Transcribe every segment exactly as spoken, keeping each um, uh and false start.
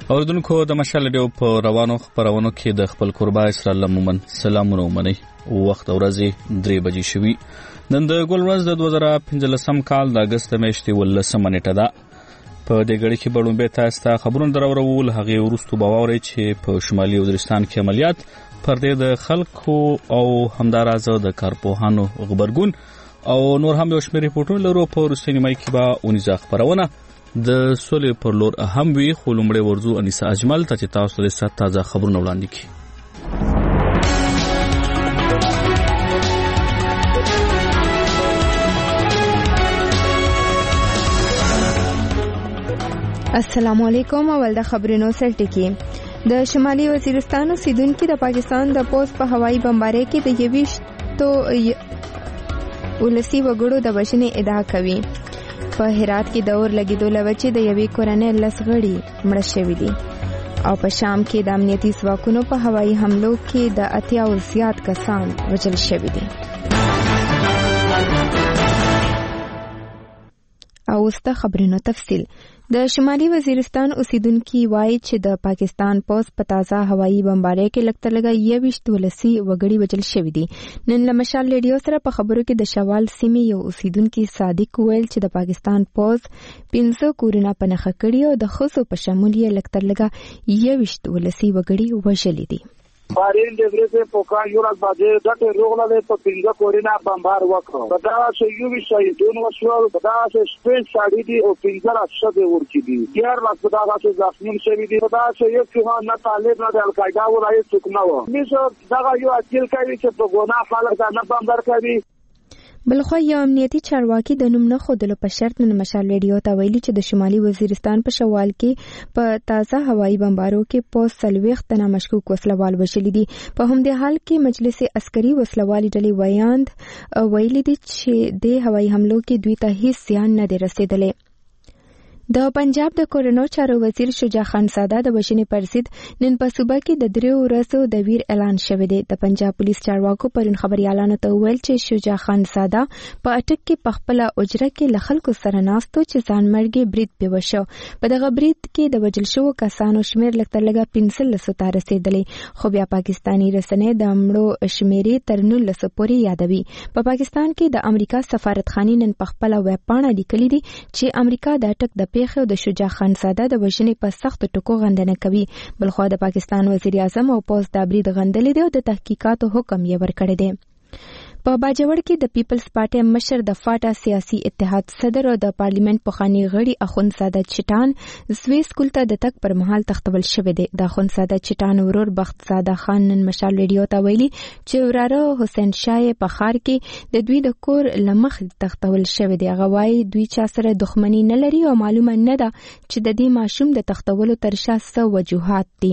اوردونکو د مشال ریډیو په روانو خبرونو کې د خپل قربا اسرائیل مومن سلامونه ومني. وخت ورځې درې بجې شوي. نن د ګل ورځ د دوه زره پنځلسم کال د اگست میاشتې ولسمه نیټه ده. په دې غړي کې بړومبه تاسو ته خبرونه درورول. هغه ورستو باوري چې په شمالي وزیرستان کې عملیات پر دې د خلکو او همدارازه د کارپوهانو خبرګون او نور هم یو شمېر ریپورتونه لرو. په روسي نیمای کې به اونیزه خبرونه د سولې پر لور اهم وی. خو لومړی ورځو انیسا اجمل ته چې تاسو له سات تازه خبرونه وړاندې کړي. السلام علیکم. اول د خبرونو سرټکی. د شمالي وزیرستان اوسیدونکو د پاکستان د پوسټ په هوایي بمبارۍ کې د یويشتو ولسی وګړو د وژنې ادعا کوي. په هرات کې د اور لګیدو لوجې د یوې کورنۍ لس غړي مړه شوي دي او په شام کې د امنیتي ځواکونو په هوایي حملو کې د اتیا او زیات کسان وژل شوي دي. او اوس د خبرونو تفصیل. د شمالي وزیرستان اوسیدونکو وایي چې د پاکستان پوس په تازه هوایي بمبارۍ کې لکتر لګا یويشت ولسی وګړي وژل شوي دي. نن له مشال ریډیو سره په خبرو کې د شوال سیمې یو اوسیدونکو صادق ویل چې د پاکستان پوس پنځه کورونه په نخښه کړي او د خصو په شمول یې لکتر لګا یويشت ولسی وګړي وژل دي. بارین د ورځې په کال یو راز باندې دغه روغله په پنځه کورونه بمبار وکړ. دا چې یو وی شهیدون وشو، دا چې سپیس شاړي دي او پنځه راځه د ورکی دي. یار لاس دا چې ځاسمین شوی دي. دا چې یو څه نه طالب نه د القاعده ولای څوک نه و. میشه دا یو اصل کوي چې په ګناه خلک دا نه بمبار کوي. بلخو یو امنیتي چارواکي د نوم نه خودلو په شرط نن مشال ریډیو ته ویلي چې د شمالي وزیرستان په شوال کې په تازه هوایي بمبارو کې پوس سلويخ تنه مشکوک وسلوال وشلي دي. په همدې حال کې مجلس عسکري وسلوالي ډلې ویاند ویلي دي چې د هوایي حملو کې دوی ته هیڅ زیان نه دی رسیدلی. د پنجاب د کورونو چارو وزیر شجاع خان ساده د وژنې پر ضد نن په صوبه کې د دریو ورځو د ویر اعلان شوی دی. د پنجاب پولیس چارواکو پرون خبريالانو ته ویل چې شجاع خان ساده په اټک کې په خپل اجره کې له خلکو سره ناستو چې ځان مرګي برید په وشو. په دغه برید کې د وژل شوو کسانو شمیر لکتر لګا پنځلس ته رسیدلی. خو بیا پاکستانی رسنۍ د مړو شمیرې تر نولس پورې یادوي. په پاکستان کې د امریکا سفارتخانه نن په خپل ویب پاڼه لیکلي دي چې امریکا د اټک د پیښو د شجاع خان ساده د وژنې په سخت ټکو غندنه کوي. بلخو د پاکستان وزیر اعظم او پوز د برید غندلې دی او د تحقیقاتو حکم یې ورکړی دی. په باجوړ کې د پیپلز پارټي مشر د فاټا سیاسي اتحاد صدر او د پارلیمنت پخوانی غړي اخوند ساده چټان زوی سکول ته د تک پر مهال تختول شوی دی. د اخوند ساده چټان ورور بخت ساده خان نن مشال ریډیو ته ویلي چې وراره حسین شاه په خار کې د دوی د کور لمخ تختول شوی دی. هغه وايي دوی چا سره دښمنی نه لري او معلومه نه ده چې د دې ماشوم د تختولو تر شا څه وجوهات دي.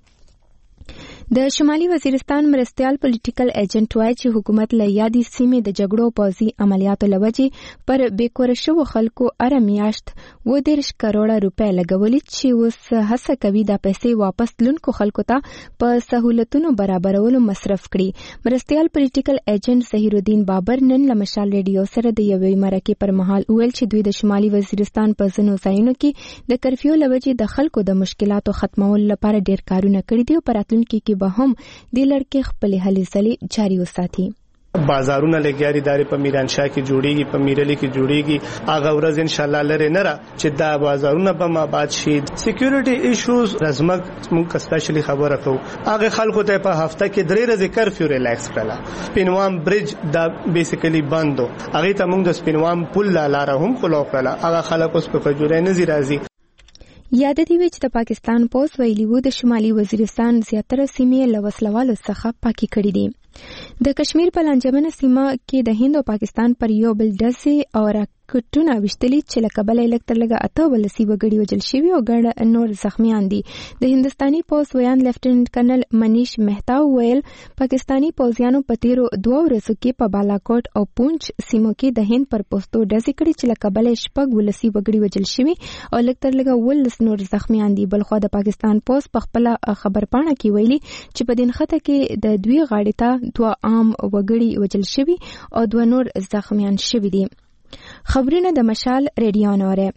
د شمالي وزیرستان مرستيال پولیټیکل ایجنټ وایي چې حکومت له یادي سیمې د جګړو پوځي عملیاتو لوجې پر بیکور شو خلکو اره میاشت و دیرش کروڑه روپۍ لګولې چې اوس هڅه کوي د پیسې واپس لونکو خلکو ته په سہولتونو برابرولو مصرف کړي. مرستيال پولیټیکل ایجنټ ظهیر الدین بابر نن له مشال ریډیو سره د یوې مرکې پر مهال ویل چې دوی د شمالي وزیرستان په ځینو ځایونو کې د کرفیو لوجې د خلکو د مشکلاتو ختمولو لپاره ډېر کارونه کړي دي او په راتلونکي کې به هم د لړکې خپل هلې ځلې جاري وساتي. بازارونه لګیاري داري په میران شاه کې جوړيږي، په میرلي کې جوړيږي. هغه ورځ ان شاء الله لره نه را چې دا بازارونه به آباد شي. سکیورټي ایشوز رزمک موږ سپیشلی خبره کوو. هغه خلکو ته په هفته کې درې ورځې کرفیو ریلیکس کړل. سپینوام برج دا بیسیکلی بندو. هغه ته موږ د سپینوام پل لاره هم خلاص کړل. هغه خلک اوس په جوړه نه زی راځي. یاد دی چې د پاکستان پوس ویلي وو د شمالي وزیرستان زیاتره سیمې له وسلوالو څخه پاکي کړې دي. د کشمیر په لانجمنه سیمه کې د هند او پاکستان پر یو بل ډزې او کټونه وشتلي چې له کبله الکتر لګا اته ولسی وګړي وجل شوی او ګڼ نور زخمیان دي. د هندستاني پوس ویان لیفټیننټ کرنل منیش مهتا ویل پاکستانی پوزیانو په تیرو دوه ورځو کې په بالاکوټ او پونچ سیمو کې د هند پر پوسټو ډزې کړې چې له کبله شپږ ولسی وګړي وجل شوی او الکتر لګا ولس نور زخمیان دي. بلخو د پاکستان پوس په خپل خبر پاڼه کې ویلي چې په دین خطه کې د دوی غاړې ته دوه عام وګړي وجل شوی او دوه نور زخمیان شوی دي. خبرونه د مشال ریډیو نوره.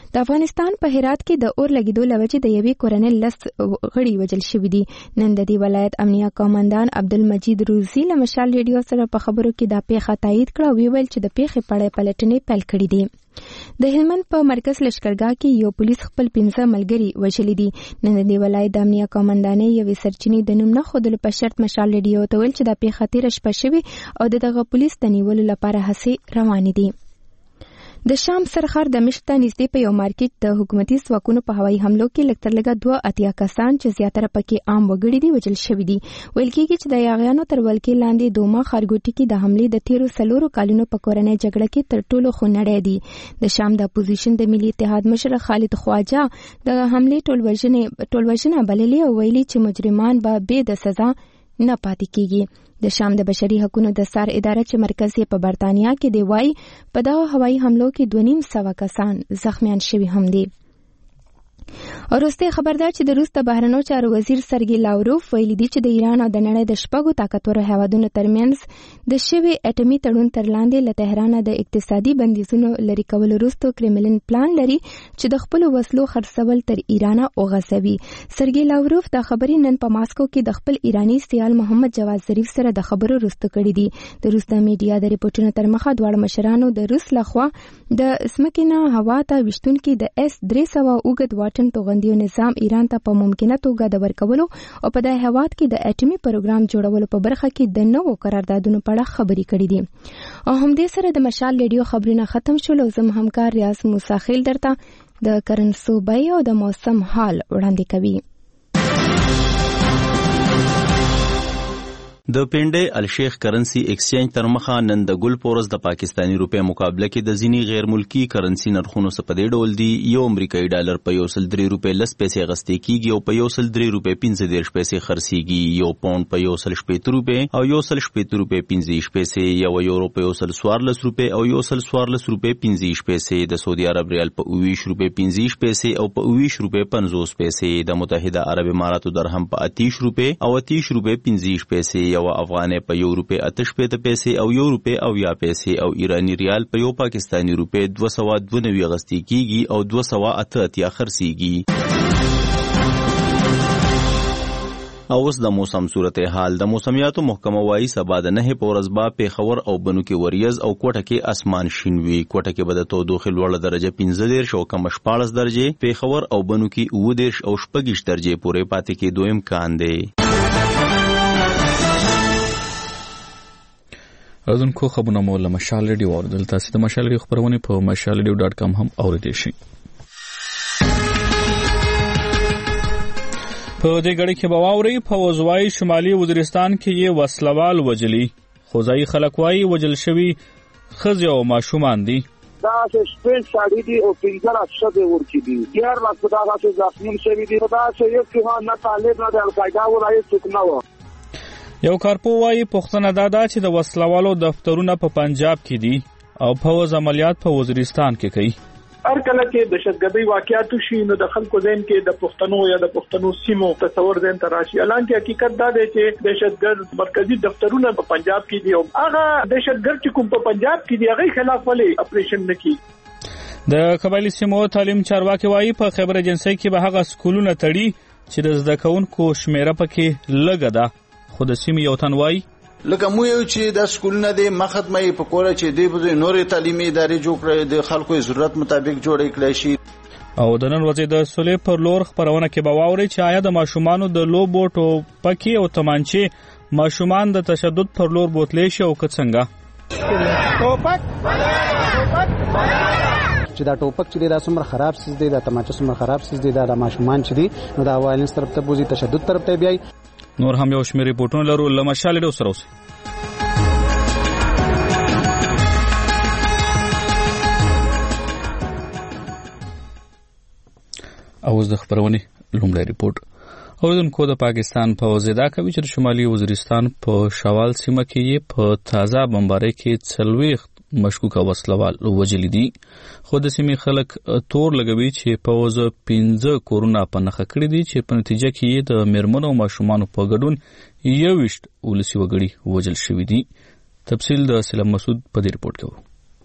د افغانستان په هرات کې د اور لګیدو له وجې د یوې کورنۍ لس غړي وژل شوي دي. نن د دې ولایت امنیه قومندان عبدالمجید روزي له مشال ریډیو سره په خبرو کې دا پیښه تایید کړه او ویل چې د پیښې پړې پلټنې پیل کړې دي. د هلمند په مرکز لشکرګاه کې یو پولیس خپل پنځه ملګري وژلي دي. نن د دې ولایت د امنیه قومندانۍ یوې سرچینې د نوم نه ښودلو په شرط مشال ریډیو ته ویل چې دا پیښه تېره شپه شوې او د دغه پولیس د نیولو لپاره هڅې روانې دي. د شام سرخار د مشت ته نږدې په یو مارکیټ د حکومتي ځواکونو په هوایي حملو کې لږ تر لږه دوه اتیا کسان چې زیاتره پکې عام وګړي دي وژل شوي دي. ویل کېږي چې د یاغیانو تر ولکې لاندې دوما ښارګوټي کې د حملې د تیرو څلورو کلونو په کورنۍ جګړه کې تر ټولو خونړی دي. د شام د اپوزیشن د ملي اتحاد مشر خالد خواجه د حملې ټولوژنه بللې او ویلي چې مجرمان به بې د سزا نه پاتې کېږي. د شام د بشري حقوقو د سار اداره چې مرکز یې په برتانیا کې دی وایي په دغه هوایي حملو کې دوه نیم سوه کسان زخمیان شوي هم دي. وروسته خبر ده چې د روس د بهرنیو چارو وزیر سرګي لاوروف ویلي دی چې د ایران او د نړۍ د شپږو طاقتورو هیوادونو ترمنځ د شوي اټومي تړون تر لاندې له تهران د اقتصادي بندیزونو لرې کولو وروسته کرملین پلان لري چې د خپلو وسلو خرڅول تر ایران وغځوي. سرګي لاوروف دا خبرې نن په ماسکو کې د خپل ایرانی سیال محمد جواد ظریف سره د خبرو وروسته کړې دي. د روس د میډیا د ریپورتونو تر مخه دواړو مشرانو د روس لخوا د ځمکې نه هوا ته ویشتونکي د اس درې سوه اوږد واټن توغندیو نظام ایران ته په ممکنه توګه د ورکولو او په دې هیواد کې د اټومي پروګرام جوړولو په برخه کې د نوو قراردادونو په اړه خبرې کړې دي. او همدې سره د مشال ریډیو خبرونه ختم شول او زم همکار ریاض موسی خیل درته د کرنسو بای او د موسم حال وړاندې کوي. د پنډۍ الشیخ کرنسی ایکسچینج تر مخه نن د ګل پورس د پاکستانی روپے مقابله کې د ځینی غیر ملکی کرنسی نرخونو څخه په دې ډول دي. یو امریکایي ډالر په یو سل درې روپے لس پیسې غستې کیږي او په یو سل درې روپے پنځه دېرش پیسې خرڅیږي. یو پاوند په یو سل شپېته روپے او یو سل شپېته روپے پنځه دېرش پیسې، یو یورو په یو سل څوارلس روپے او یو سل څوارلس روپے پنځه دېرش پیسې، د سعودي عرب ریال په اوه ویشت روپے پنځه دېرش پیسې او په اوه ویشت روپے پنځوس پیسې، د متحده عرب اماراتو درهم په اتیش روپے او اتیش روپے پنځه دېرش پیسې، یو افغانۍ په یو روپے اته شپېته پیسې او یو روپے او یا پیسې، او ایرانی ریال په یو پاکستانی روپے دوه سوه دوه نوي غستې کیږي او دوه سوه اته اتیا خرڅیږي. او اوس د موسم صورتحال. د موسمیاتو محکمه وايي سبا د نهه په ورځ به پیښور او بنو کې وریځ او کوټه کې اسمان شین وي. کوټه کې به د تودوخې لوړه درجه پنځه دېرش او کم شپاړس درجې، پیښور او بنو کې اوه دېرش او شپږ درجې پورې پاتې کېدو امکان دی. اردوونکو خبرونه مو له مشال ریډیو اوریدل. تاسو د مشال ریډیو خبرونه په مشال ریډیو ډاټ کام هم اوریدئ شئ. په دې غړي کې به واوري په وزوای شمالي وزیرستان کې یې وسلوال وجلی خوځای خلک وایي وجل شوی خزي او ماشومان دي. دا چې سپیس ساړي دي او پنځه لسه دي ورکی دي یار لا خدا غاښه ځخمون شوی دي. دا چې یو څه نه طالب نه د القاعده ولایت څوک نه و. یو کارپو وايي پښتنه دادا چې د وسلوالو دفترونه په پنجاب کې دي او فوز عملیات په وزیرستان کې کوي. هر کله چې دهشتګردي واقعیات شي نو د خلکو ذهن کې د پښتنو یا د پښتنو سیمو تصور ذهن ته راشي. الانکه حقیقت دا دی چې دهشتګرد مرکزی دفترونه په پنجاب کې دي او هغه دهشتګرد چې کوم په پنجاب کې دی هغه خلاف ولې اپریشن نکي. د قبایلی سیمو تعلیم چارواکي وايي په خبر ایجنسی کې به هغه سکولونه تړي چې د زده کوونکو شمیره پکې لږه ده. خو د سیمې یو تن وایي لکه مو یو چې د سکولونه د مخدمه په کوله چې د بده نورې تعلیمي ادارې جوړ کړي د خلکو ضرورت مطابق جوړې کړي شي. او د نن ورځې د سولې پر لور خبرونه کې به واوري چې آیا د ماشومانو د لوبو ټوپکې او تمانچې ماشومان د تشدد پر لور بوتلې شي او که څنګه ټوپک چې دا ټوپک چې دا څومره خراب سیس دی، دا تمانچه څومره خراب سیس دی، دا د ماشومان چې دی نو دا وایلنس طرف ته بوزي، تشدد طرف ته بیاي. نور هم یو شمېر ریپورټونه لرو له مشال ریډیو سره اوسئ. اوس د خبرونې لومړی ریپورټ. اوریدونکو د پاکستان پوځ ادعا کوي چې د شمالي وزیرستان په شوال سیمه کې یې په تازه بمبارۍ کې څلوېښت مشکوکه وسلوال وژلي دي. خو د سیمې خلک تور لګوي چې پوځ پنځه کورونه په نښه کړي دي چې په نتیجه کې یې د میرمنو او ماشومانو په ګډون یوویشت ولسي وګړي وژل شوي دي. تفصیل د سلام مسعود په دې ریپورټ کې.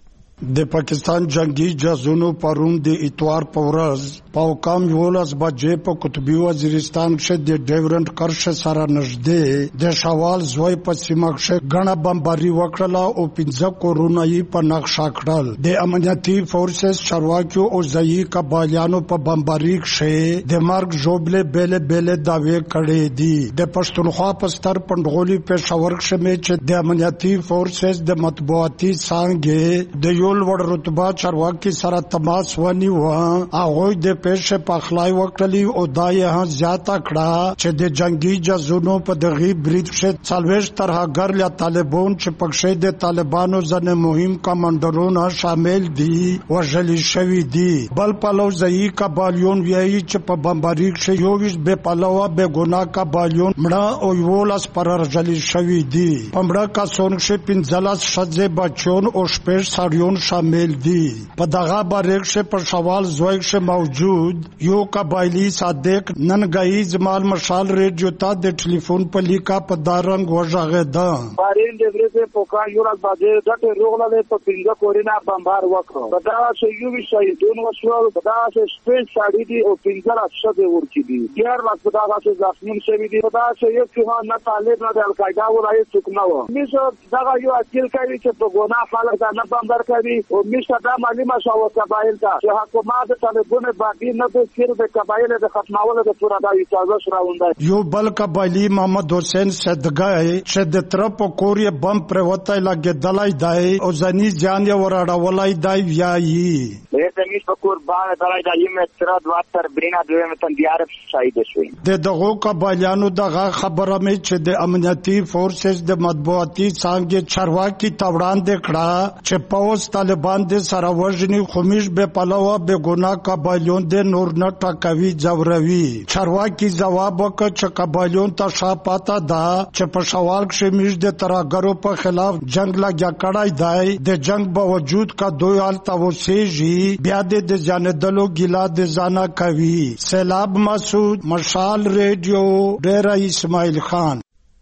د پاکستان جنگي جهازونو پرون د اتوار په ورځ په کام یولس بجې په قطبي وزیرستان کې د ډیورنټ کرښ سره نږدې د شوال زوی په سیمه کې غڼه بمباري وکړه او پنځه کورونه یې په نقشه کړل. د امنیتي فورسز چارواکیو او ځایي قبایلیانو په بمباري کې د مرګ ژوبلې بیل بیل داوی کړې دي. د پښتونخوا په ستر پندغولي پېښور کې چې د امنیتي فورسز د مطبوعاتي څانګې د یو لوړ رتبه چارواکي سره تماس ونیو. هغه د پېښې په خلای وکړلی او دا یې زیاته کړه چې د جنگي جهازونو په دغه برید کې څلوېښت ترهګر یا طالبان چې پکښې د طالبانو ځنه مهم کمانډرونه شامل دي وژل شوي دي. بل پلو ځایي قبایلیون وایي چې په بمباري کې یو ویشت بې پلوه بې ګناه قبایلیون مړه او یولس پرورژل شوي دي. په مړه کسانو کې پنځلس ښځې بچیان او شپږ سړیان شامل دي. په دغه باره کې په شوال زوی کې موجود یو قبایلی صادق ننګای زمال مشال ریډیو ته د ټلیفون په لیکا په دارنګ وژغېده. بارین د ورځې په کار یو راځ باندې دغه روغله په پنځه کورینا بمبار وکړ. دا چې یو وی شهیدون وشو دا چې شپږ سړي دي او پنځه ښځې ورکی دي. یار لاس په دغه چې زخمون شوي دي. دا چې یو څه نه طالب نه د القاعده ولای څوک نه و. میشه دا یو اصل کوي چې په ګناه خلک نه بمبار کوي او میشه دا معلومه شو قبایل ته چې حکومت طالبونه باندې نه د سیر د قبایل د ختمولو د پورا د اجازه شراوندای. یو بل قبایلی محمد حسین صدګای چې د طرف کورې بم پر وته لګیدلای دی او ځنی ځان یې وراړولای دی ویایي. د میش په کور باندې دلای دی متر د واتر برینا دوی متن دیار شهید شوی. د دغه قبایلیانو دغه خبره مې چې د امنیتي فورسز د مطبوعاتي څانګې چارواکي تاوړان د کړه چې پوس طالبان د سره وژني خمیش به پلوه به ګناه قبایلیون د نور نه ټاکوي ځوروي. چارواکي ځواب وکړ چې قبایلیون ته شاپاته ده چې په شوال کې میش د ترهګرو په خلاف جنگ لګیا کړای دی. د جنگ باوجود کا دوی حالت وسیږي بیا د ځاندلو ګیلا د ځانا کوي. سیلاب مسعود مشال ریډیو ډیره اسماعیل خان.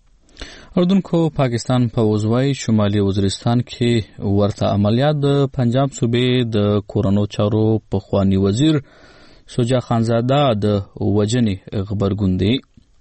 اردوونکو پاکستان په وزوای شمالي وزیرستان کې ورته عملیات د پنجاب صوبې د کورونو چارو پخوانی وزیر شجاع خانزاده د وجنې خبرګون دی.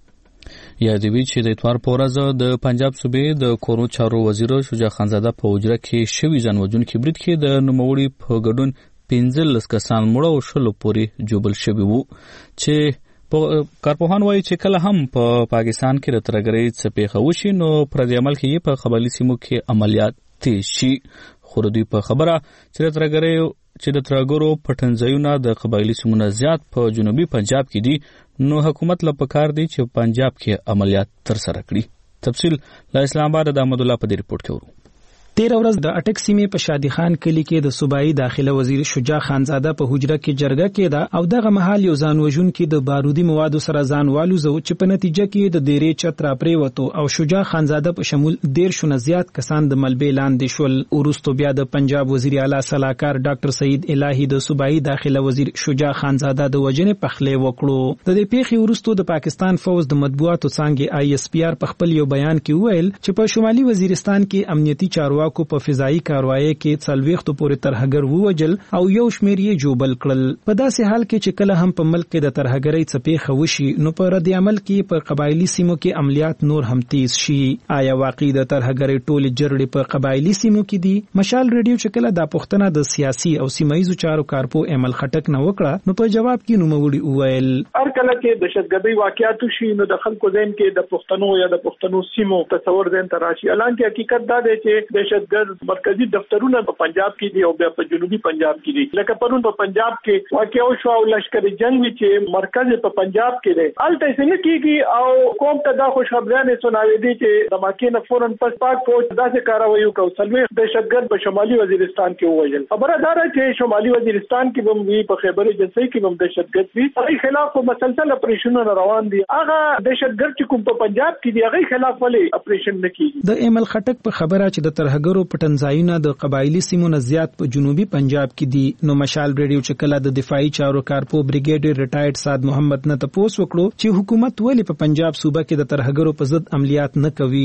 یادوي چې د اتوار په ورځ د پنجاب صوبې د کورونو چارو وزیر شجاع خانزاده په وجره کې شوي ځانوژونکي برید کې د نوموړي په ګډون پنځلس کسان مړه او شلو پورې جوبل شوي وو. چې کارپوهان وایي چې کله هم په پا پاکستان کې د ترهګرۍ څه پیښه وشي نو پر دې عمل کې په قبایلي سیمو کې عملیات تیز شي. خو دوی په خبره چې د ترهګرۍ چې د ترهګرو پټنځایونه د قبایلي سیمو نه زیات په جنوبي پنجاب کې دي نو حکومت له پکار دی چې پنجاب کې عملیات ترسره کړي. تفصیل له اسلام آباد د احمد الله په دې ریپورت کې ورو. تیر ورځ د اټک سیمې په شادي خان کلی کې د صوبایي داخله وزیر شجاع خانزاده په حجره کې جرګه کېده او دغه مهال یو ځانوژونکي د بارودي موادو سره ځان والوزو چې په نتیجه کې د ډیرې چت را پریوتو او شجاع خانزاده په شمول دیرشو نه زیات کسان د ملبې لاندې شول. وروسته بیا د پنجاب وزیر اعلی صلاحکار ډاکټر سعید الهی د صوبایي داخله وزیر شجاع خانزاده د وجنې پخلې وکړو. د دې پیښې وروسته د پاکستان فوج د مطبوعاتو څانګې آی اس پی آر په خپل یو بیان کې وویل چې په شمالي وزیرستان کې امنیتي چارواکو په فضایي کاروایی کې څلوېښتو پورې ترهګر ووجل او یو شمېر یې جوبل کړل. په داسې حال کې چې کله هم په ملک کې د ترهګرۍ څه پیښه وشي نو په رد عمل کې په قبایلي سیمو کې عملیات نور هم تیز شي. آیا واقعي د ترهګرۍ ټولې جرړې په قبایلي سیمو کې دي؟ مشال ریډیو چې کله دا پوښتنه د سیاسي او سیمایي چارو کارپو ایمل خټک نه وکړه نو په جواب کې نوموړي وویل هر کله چې دهشتګردي واقعیات شي نو د خلکو ذهن کې د پښتنو یا د پښتنو سیمو تصور ذهن ته راشي. الانکه حقیقت دا دی چې دهشتګرد مرکزی دفترونه په پنجاب کې دي او بیا په جنوبي پنجاب کې دي. لکه پرون په پنجاب کې واقع شو او لشکر جنگ چې مرکز په پنجاب کې دی الته څنګه کیږي او قوم ته دا خوشخبریانه سناوي دي چې د ماکینه فورن پس پاک فوج داسې کاروي وکړ څلوي دهشتګرد په شمالي وزیرستان کې ووجل. خبره دا ده چې شمالي وزیرستان کې هم وی په خیبر جنسي کې هم دهشتګرد وی هغه خلاف مسلسل اپریشنونه روان دي. هغه دهشتګرد چې کوم په پنجاب کې دی هغه خلاف ولې اپریشن نه کیږي. د ایمل خټک په خبره چې د ترهګرو پټنځایونه د قبایلی سیمو نه زیات په جنوبي پنجاب کې دي نو مشال ریډیو چې کله د دفاعي چارو کارپو بریګیډر ریټایرډ سعد محمد نه تاسو وکړو چې حکومت ولې په پنجاب صوبه کې د ترهګرو په ضد عملیات نه کوي. یو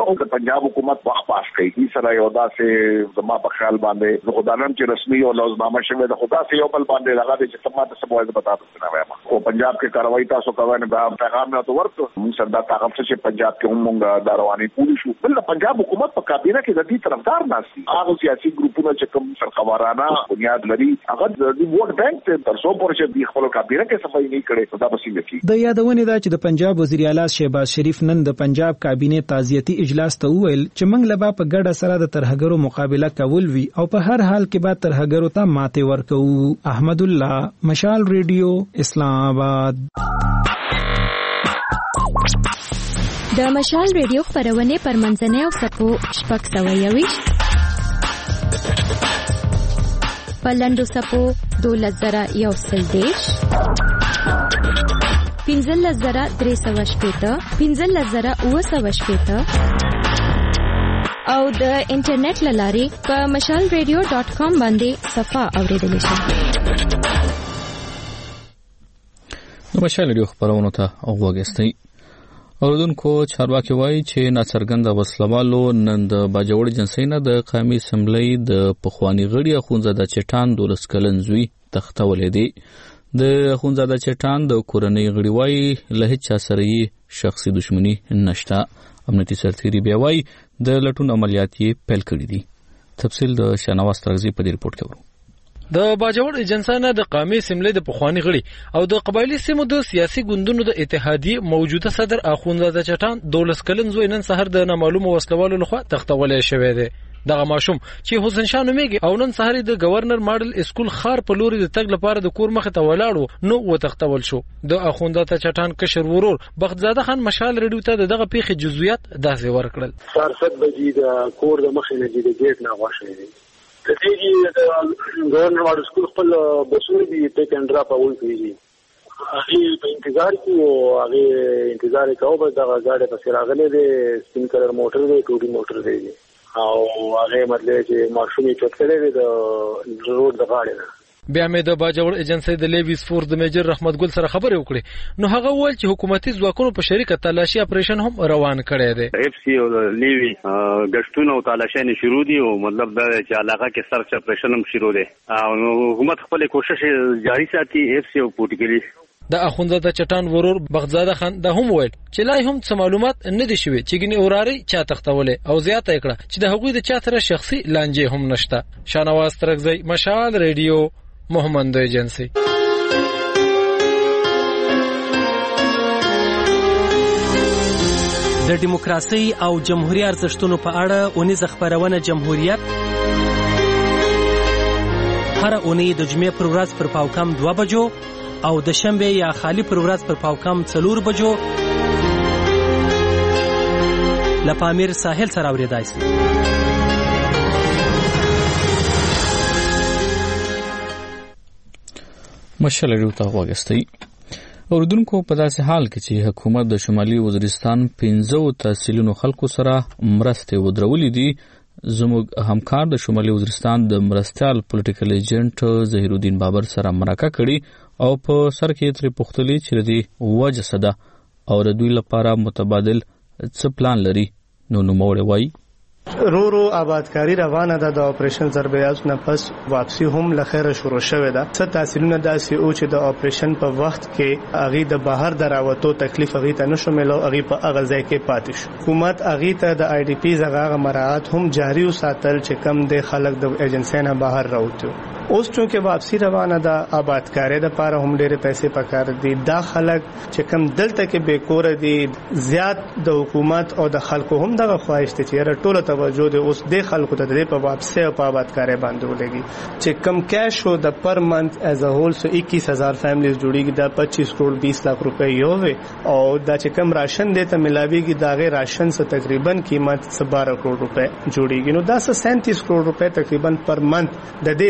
خو د پنجاب حکومت وخت پاس کوي سره یو داسې زما په خیال باندې خدانم چې رسمي او لوزنامه شوی د خدا سه یو بل باندې لگا دي چې سمات سموایز بتا تاسو وایم او پنجاب کې کاروایی تاسو کوي نه به پیغام نه تو ورته موږ سره دا طاقت چې پنجاب کې موږ د رواني پولی شو بل پنجاب حکومت په کابینه کې د دې طرفدار ناسي هغه سیاسي ګروپونه چې کوم سرخوارانه بنیاد لري هغه د ووټ بانک ته تر څو پورې چې خپل کابینه کې صفای نه کړي دا بسنګ کی د یادونه دا چې د پنجاب وزیر اعلی شهباز شریف نن د پنجاب کابینه تعزیتی اجلاس ته وویل چې موږ لبا په ګډه سره د ترهګرو مقابله کول وی او په هر حال کې به ترهګرو ته ماته ورکو. احمد الله، مشال ریډیو، اسلام آباد. د مشال ریډیو خبرونه پر منځنۍ او سپو شپږ سوه یویشت په لنډو سپو دولس زره یو سل دېرش پنځلس زره درې سوه شپېته پنځلس زره اووه سوه شپېته او د انټرنیټ له لارې په مشال ریډیو ډاټ کام باندې صفحه اوریدلی شئ. د مشال ریډیو خبرونو ته وګورئ. اوردونکو چارواکي وایي چې ناڅرګنده وسلوالو نن د باجوړ جنسۍ نه د قومي اسمبلی د پخوانی غړي اخونزاده چټان دولس کلن زوی تختولې دی. د اخونزاده چټان د کورنۍ غړي وایي له هیڅ چا سره یې شخصي دښمني نشته. امنیتي سرتیري بیا وایي د لټون عملیات یې پیل کړي دي. تفصیل د شنواز ترغزي په دې رپورټ کې ورو. د باجوړ جنسانه د قومي اسمبلی د پخوانی غړي او د قبایلی سیمو د سیاسي ګوندونو د اتحادیې موجوده صدر اخونزاده چټان دولس کلن زوی نن سحر د نامعلومو وسلوالو لخوا تختولې شوې ده. دغه ماشوم چې حسین شاه نومېږي او نن سحر د گورنر ماډل اسکول خار په لوري د تګ لپاره د کور مخ ته ولاړو نو وتختول شو. د اخونزاده چټان کشر ورور بختزاده خان مشال ریډیو ته دغه پیښې جزئیات داسې ورکړل. سرسد بجې د کور د مخې نه د ګیټ نه غوښې دي کتیږي د گورنر ماډل اسکول خپل بسونه دي ټیک اند ډراپ اول کیږي هغه په انتظار کې او هغه انتظار کوي به دغه غاډه په سراغله دي سپین کلر موټر دی ټوټي موټر دی او هغه مطلب چې ماشومې چت کړي د روډ د غاړې نه. بیا مې د باجوړ ایجنسی د لیویس فورس د میجر رحمت ګل سره خبرې وکړې نو هغه وویل چې حکومتي ځواکونو په شریکه تلاشي اپریشن هم روان کړی دی. اف سی او لیوی غشتونه او تلاشي نه شروع دي او مطلب دا چې علاقه کې سرچ اپریشن هم شروع دی او حکومت خپل کوشش جاری ساتي. اف سی او پورتګلی د اخونزاده چټان ورور بختزاده خان د هم ویل چې لای هم څه معلومات نه دي شوي چې ګنې اوراري چا تختولې او زیاته کړه چې د هغوی د چا سره شخصي لانجې هم نشته. شانواز ترغزی، مشال ریډیو، محمد ایجنسی. د دیموکراسي او جمهوریت ارزښتونو په اړه اونیزه خبرونه جمهوریت هر اونۍ د جمعې پر ورځ پر پاوکم دوه بجو او د شنبه یا خالی پر ورځ پر پاوکم څلور بجو لپامیر ساحل سره اوریدای شي. مشال ریډیو ته وګورئ. اوردونکو په داسې حال کې چې حکومت د شمالي وزیرستان پنځو تحصیلونو خلکو سره مرستې ودرولې دي، زموږ همکار د شمالي وزیرستان د مرستیال پولیټیکل ایجنټ ظهیر الدین بابر سره مرکه کړي او په سر کې ترې پوښتلي چې د وجه څه ده او د دوی لپاره متبادل څه پلان لري. نو نوموړی وایي رو رو آبادکاری روانه ده. د اپریشن ضربیات نه پس واپسی هم لخره شروع شوه ده. څه تحصیلونه داسې او چې د اپریشن په وخت کې اغي د بهر دراوتو تکلیف اغي ته نشو ملو اغي په اغه ځای کې پاتې شو. حکومت اغي ته د آی ډی پی زغه مراعات هم جاری وساتل چې کم د خلک د ایجنسی نه بهر راوته. اوس چونکه واپسی روانه ده آبادکاری د پاره هم ډېر پیسې پکار دي. دا خلک چې کم دلته کې بیکور دي زیات د حکومت او د خلکو هم دغه خواهش ته چې ټوله توجه د اوس د خلکو ته د په واپسی او په آبادکاری باندې ولګي چې کم کیش او د پر منث ایز ا هول سو اکیس هزار فیملیز جوړیږي د پچیس کروڑ بیس लाख روپے یو وي او دا چې کم راشن دیته ملاويږي دا غیر راشن څخه تقریبا قیمت بارہ کروڑ روپے جوړیږي. نو دا سینتیس کروڑ روپے تقریبا پر منث د دې ځای خلکو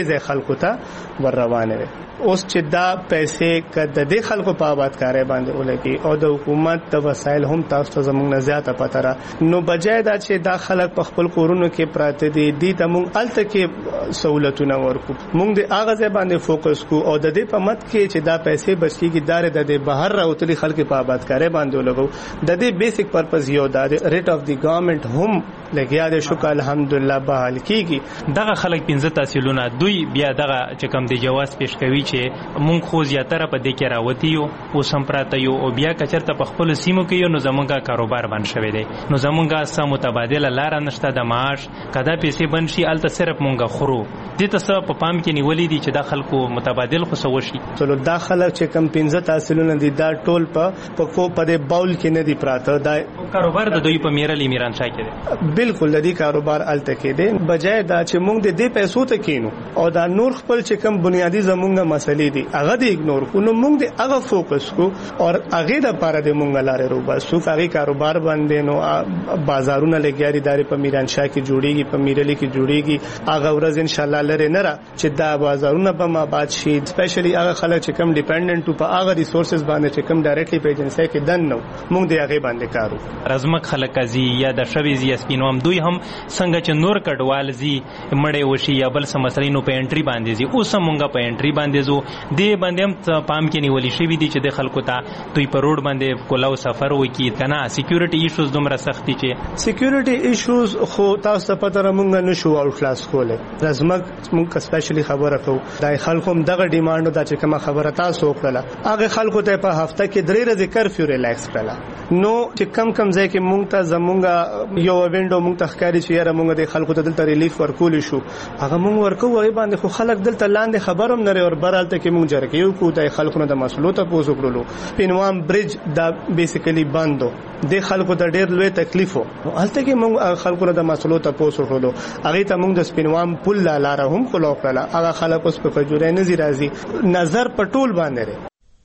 خلکو ته ور روانه وي. اوس چې دا پیسې کده د خلکو په آبادکارۍ باندې ولګي او د حکومت د وسایل هم تاسو ته زموږ نه زیاته پته را نو بجای دا چې دا خلک په خپل کورونو کې پراته دي دي ته موږ الته کې سہولتونه ورکو موږ د اغه ځای باندې فوکس کو او د دې په مت کې چې دا پیسې بچیږي دار د بهر راوتلي خلک په آبادکارۍ باندې ولګو د دې بیسیک پرپز یو دا ریټ اف دی گورنمنت هم لګیا د شکر الحمدلله بحال کیږي. دغه خلک پنځه تحصیلونه دوی بیا دغه چې کوم دی جواز پیش کوي چې مونږ خو زیاتره په دې کې راوتی یو او سم پراته یو او بیا کچرته په خپل سیمو کې یو نو زمونږه کاروبار باندې شوی دی نو زمونږه سم متبادله لار نشته د معاش کدا پیسې بند شي الته صرف مونږه خورو دې ته په پام کې نیولې دي چې د خلکو متبادل خو سوشي ټول د خلک چې کم پنځه تحصیلونه دي دا ټول په پکو په دې باول کې نه دي پراته دا کاروبار د دوی په میرالي میران شای کې دی بالکل د دې کاروبار الته کې دی بجای دا چې مونږ د دې پیسو ته کینو او دا نور خپل چې کم بنیادی زمونږه مسلې دي هغه د اګنور کو نو موږ د هغه فوکس کو او هغه د پاره د مونږ لارې رو بس سو هغه کاروبار باندې نو بازارونه لګیاري داري په میران شاه کې جوړیږي په میرالي کې جوړیږي هغه ورځ ان شاء الله لره نه را چې دا بازارونه په ما باد شي سپیشلی هغه خلک چې کم ډیپندنت په هغه ریسورسز باندې چې کم ډایرکټلی په ایجنسی کې دن نو موږ د هغه باندې کارو رزمک خلک ازي یا د شویزي سپینوم دوی هم څنګه چې نور کډوال زی مړې وشي یا بل سم مسلې نو په انټری باندې زی اوس مونږه په انټری باندې زو دی باندې هم پام کې نیولې شوی دي چې د خلکو ته دوی په روډ باندې کولاو سفر وکړي کنه سکیورټي ایشوز دومره سختي چې سکیورټي ایشوز خو تاسو ته پته مونږ نه شو او خلاص کوله رزمک مونږ سپیشلی خبره کوو د خلکو هم دغه ډیماند د چې کومه خبره تاسو وکړه هغه خلکو ته په هفته کې درې ورځې کرفیو ریلیکس کړه نو چې کم کم ځای کې مونږ ته زمونږ یو وینډو مونږ ته ښکاری چې یاره مونږ د خلکو ته دلته ریلیف ورکول شو هغه مونږ ورکو هغه باندې خو خلک دلته لاندې خبروم نه اور برالته کې مونږ جرګیو کو د خلکو د مسلو ته پوسو کړلو پینوام برج دا بیسیکلی بندو د خلکو د ډیر لوی تکلیف وو هلته کې مونږ خلکو د مسلو ته پوسو کړلو هغه ته مونږ د سپینوام پل لاره هم خلو کړل هغه خلک اوس په فجورې نه زی راځي نظر پټول باندې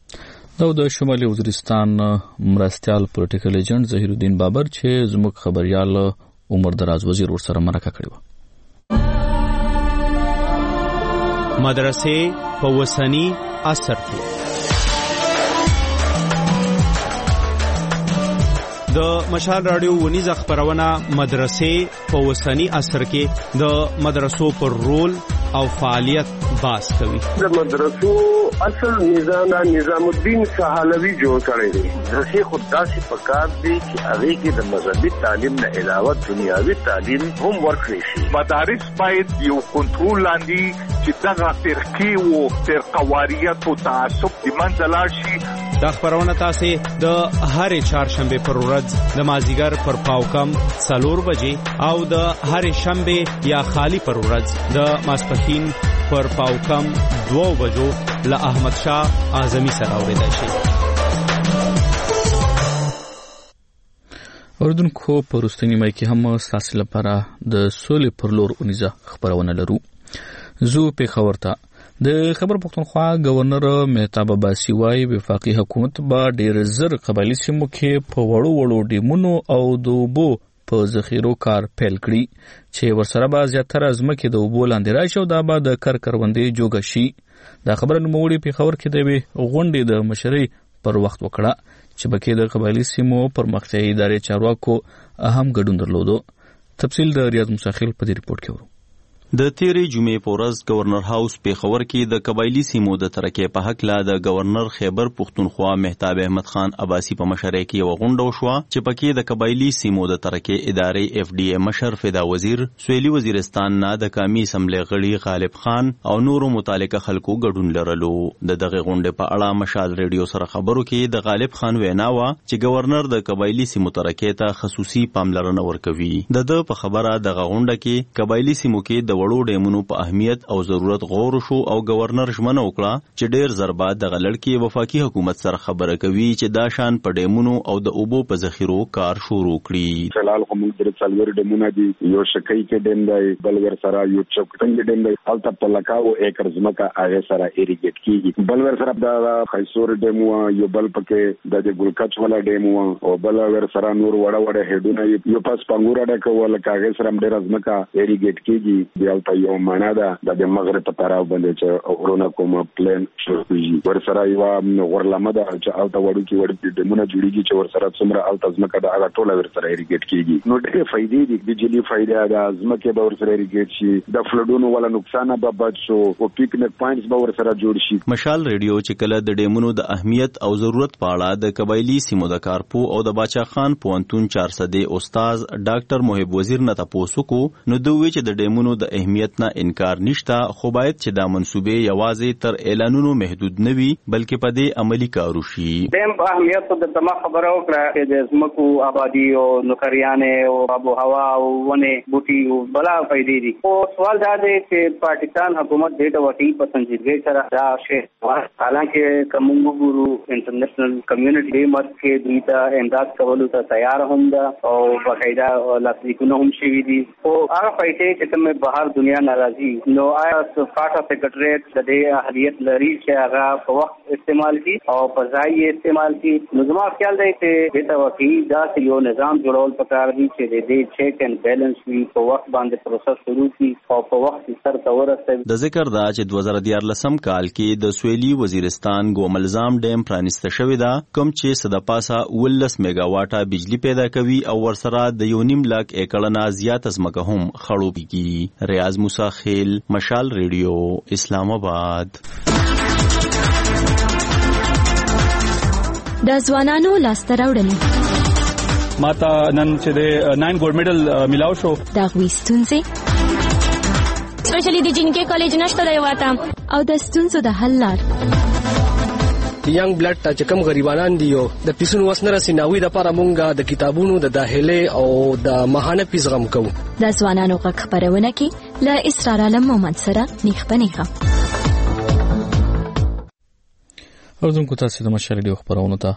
دا د شمالي وزیرستان مرستيال پولیټیکل ایجنټ ظهیر الدین بابر چې زموږ خبريال عمر دراز وزیر ورسره مرکه کړې و. مدرسې په وسنی عصر کې د مشال رادیو ونیزه خبرونه مدرسې په وسنی عصر کې د مدرسو پر رول او فعالیت باس کوي. د مدرسو اصل نظام نظام الدین سهالوی جوړ کړی دی. درسي خداسي پکار دی چې هغه کې د مذهبي تعلیم نه علاوه دنیاوي تعلیم هم ورکړي شي. مدارس باید یو کنټرول لاندې چې دغه فرقې او فرقواریت او تعصب د منځ لاړ شي. دا خبرونه تاسو د هرې چهارشنبه پر ورځ د مازیګر پر پاوکم څلور بجې او د هرې شنبه یا خالی پر ورځ د ماسپښین پر پاوکم دو بجو له احمد شاه اعظمي سره اوریدل شي. اردوونکو په وروستني مای کې هم ستاسو لپاره د سولې پر لور اونیزه خبرونه لرو. زو په خبرته د خبر پښتونخوا گورنر مهتاب عباسي وايي وفاقي حکومت به ډېر زر قبایلی سیمو کې په وړو وړو ډیمونو او د اوبو په ذخیرو کار پیل کړي چې ورسره به زیاتره ځمکې د اوبو لاندې راشي او دا به د کر کروندې جوګه شي. دا خبره نوموړي په خبر کې د یوې غونډې د مشرۍ پر وخت وکړه چې پکې د قبایلی سیمو پرمختیایي ادارې چارواکو اهم ګډون درلودو. تفصیل د ریاض مساخیل په دې ریپورت کې ورو. د تیرې جمعې په ورځ گورنر هاوس پیښور کې د قبایلی سیمو د ترقۍ په حق لا د گورنر خیبر پښتونخوا مهتاب احمد خان عباسي په مشرۍ کې یو غونډه وشوه چې پکې د قبایلی سیمو د ترقۍ ادارې اف ډي ای مشر فدا وزیر سویلي وزیرستان نه د قومي اسمبلی غړي غالب خان او نورو متعلقه خلکو ګډون لرلو. د دغه غونډې په اړه مشال ریډیو سره خبرو کې د غالب خان وینا و چې گورنر د قبایلی سیمو ترقۍ ته خصوصي پاملرنه ورکوي. د د په خبره د غونډه کې قبایلی سیمو کې د وړو ډیمونو په اهمیت او ضرورت غور شو او گورنر ژمنه وکړه چې ډیر ضربه د غلړکی وفاقي حکومت سره خبره کوي چې دا شان په ډیمونو او د اوبو په ذخیرو کار شروع کړي. فلال کوم د څلور ډیمونه دي یو شکای کې ډیم دی بلور سره یو چوکټنګ ډیم دی البته په لکاو ایکر ځمکه هغه سره ایریګیټ کیږي. بلور سره د خیسور ډیم یو بل پکې د ګلکچ ولا ډیم او بلور سره نور وړه وړه هډونه یو پاس پنګور اډه کوله کاغه سره ډیر ځمکه ایریګیټ کیږي. بیا الته یو معنا ده د مغرب په طرف باندې چې ورونه کوم پلان شوی ورسره یو ورلمه ده چې الته وړو کې وړي د مونږ جوړیږي چې ورسره څومره الته ځمکه د هغه ټوله ورسره ایریګیټ کیږي نو ډېر فائدې دي د جلی فائدې ده ځمکه به ورسره ایریګیټ شي د فلډونو ولا نقصان به بچ شو او پیکنیک پوینټس به ورسره جوړ شي. مشال ریډیو چې کله د ډیمونو د اهمیت او ضرورت په اړه د قبایلی سیمو د کارپو او د باچا خان پوهنتون چار سده استاد ډاکټر محب وزیر نه تاسو کو نو دوی چې د ډیمونو د اهمیت نه انکار نشته خو باید چې دا منسوبې یوازې تر اعلانونو محدود نه وي بلکې په دې عملی کار وشي. دیم اهمیت د تمه خبره وکړه چې د زمکو آبادی او نوکریانه او آب و هوا او ونه بوټي او بلا فائدې دي. او سوال دا دی چې پاکستان حکومت دې ته وتی په سنجیدګۍ سره دا شی حالانکه کومو ګورو انټرنیشنل کمیونټي مت کې دوی ته امداد کولو ته تیار هم ده او باقاعده لاسلیکونه هم شوي دي. او هغه فائدې چې کومه بهر دنیا ناراضي نو آیا فاټا سیکریټریټ د دې اهلیت لري چې هغه په وخت استعمال کی او په ځای استعمال کی. نو زما خیال دی چې د توقی دا یو نظام جوړول پکار دي چې د دې چیک اینڈ بیلنس وی په وخت باندې پروسس شروع کی او په وخت سر ته ورسوي. د ذکر دا چې دوه زره دیارلسم کال کې د سویلي وزیرستان ګوملزام ډیم پرانیسته شوې ده کوم چې صد پاسه ولس میگا واټه بجلی پیدا کوي او ورسره د یو نیم لاک ایکړ نه زیات ځمکه هم خړوبېږي. ریاض موسی خیل مشال ریډیو اسلام آباد. د ځوانانو لاسته راوړنې ماته نن چې د ناین ګولډ میډل ملاو شو دا غوي ستونزې سپیشلی د جنکې کالج نشته دی واته او د ستونزو د حل لار ینګ بلډ ته چې کوم غریبانان دي او د پیسونو وسنه رسیناوي د لپاره مونږه د کتابونو د داخله او د ماهانه پیس غم کوو. د ځوانانو غږ خبرونه کې له اسرار علم محمد سره نیخ پنیخه اوردونکو تاسو د مشال ریډیو خبرونه ته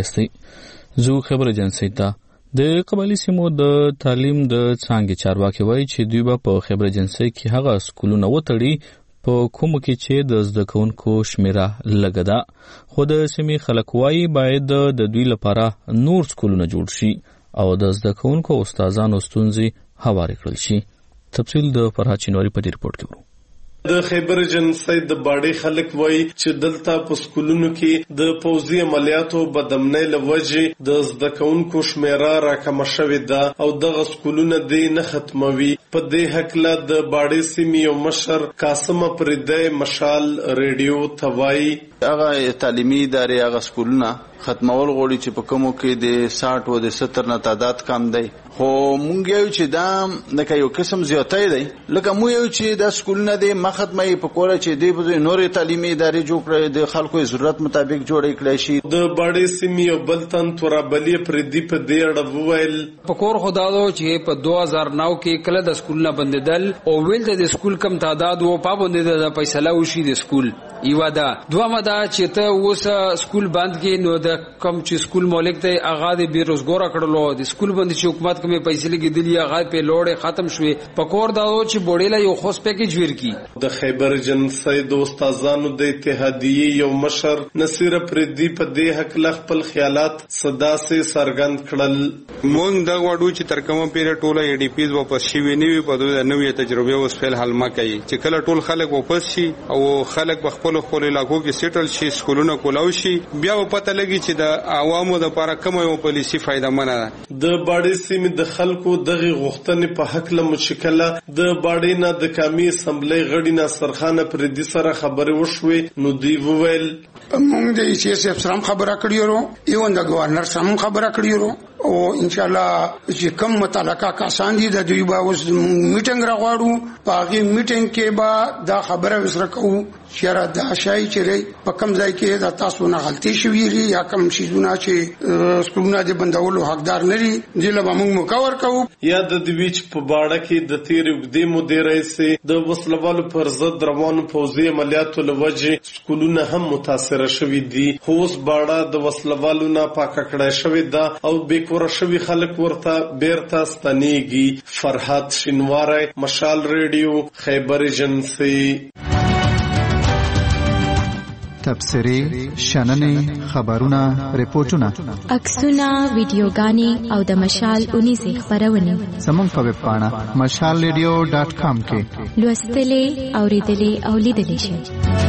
وګورئ. زو خبر ایجنسی ته د قبایلی سیمو د تعلیم د څنګه چارواکي وایي چې دوی به په خبر ایجنسی کې هغه سکولونه وتړي په کوم کې چې د زده کوونکو شمیره لږه ده خو د سیمې خلک وایي باید د دوی لپاره نور سکولونه جوړ شي او د زده کوونکو استادانو ستونزې هوارې کړل شي. تفصیل د فرهاد چینواری په دې رپورت کې ورو. د خیبر ایجنسی د باډي خلک وایي چې دلته په سکولونو کې د پوځي عملیاتو بدامنۍ له وجې د زده کوونکو شمیره راکمه شوې ده او دغه سکولونه دې نه ختموي. په دې هکله د باډي سیمې یو مشر قاسم پردی مشال ریډیو ته وایي هغه تعلیمي ادارې هغه سکولونه ختمول غوړي چې په کومو کې د ساټ او د ستر نه تعداد کم دی خو مونږ یو چې دا لکه یو قسم زیاتای دی لکه مو یو چې د سکولونه د مخدمه په کوله چې د بده نورې تعلیمي ادارې جوړ کړي د خلکو ضرورت مطابق جوړ کړي شي. د باډي سیمې یو بلتن تورابلی پردی په دې اړه وویل په کور خدادو چې په دوه هزار نو کې کله د سکولونه بندیدل او ویل د سکول کم تعداد او پابند د فیصله وشي د سکول یو دا دوه دا چې ته اوس سکول بند کې نو د کم چې سکول مالک ته هغه د بیروزګار کړلو د سکول باندې چې حکومت کومه پیسې لګیدلی هغه په لوړې ختم شوې پکور دا چې بوډیلا یو خوش پیکیج ورکی. د خیبر ایجنسی د استادانو د اتحادیې یو مشر نصیر پردی په دې حق ل خپل خیالات صدا سي سرګند کړل. مونږ دا وړو چې تر کومه پیره ټوله ای ډی پیز واپس شي ویني په دوه نوې تجربه اوس فعل حل ما کوي چې کله ټول خلک واپس شي او خلک په خپل خپل علاقو کې سیټل شي سکولونه کولاو شي بیا پته لګي چې د عوامو د لپاره کومه یو پالیسی فائدہ منه ده. د باډي سیمې د خلکو دغه غوښتنې په حق له مشکله د باډي نه د قومي اسمبلی غړي ناصر خان پردي سره خبرې وشوې نو دوی وویل موږ د سی اس اف سره خبره کړې ورو یو د گورنر سره خبره کړې ورو او ان شاء الله چې کوم متعلقه کسان دي د دوی به اوس میټینګ راغواړو په هغه میټینګ کې به دا خبره وسره کوو چې دا شای چې په کوم ځای کې د تاسو نه غلطي شوې لري یا کوم شیزونه چې سکولونه د بندولو حقدار لري ځله به موږ مکور کوو. یا د دوی چې په باړه کې د تیر وګدې مدیرې سي د وسلوالو پر ضد روانو پوځي عملیاتو لوجه سکولونه هم متاثر شوي دي. اوس باړه د وسلوالو نه پاکه کړای شوې ده او به کور شوي خلک ورته بیرته ستنېږي. فرحات شینواری مشال ریډیو خیبر ایجنسی. تبصرې شننې خبرونه ریپورتونه عکسونه ویډیوګانې او د مشال اونیزې خبرونه زموږ په ویب پاڼه مشال ریډیو ډاټ کام کې لوستلې اوریدلې او لیدلې شئ.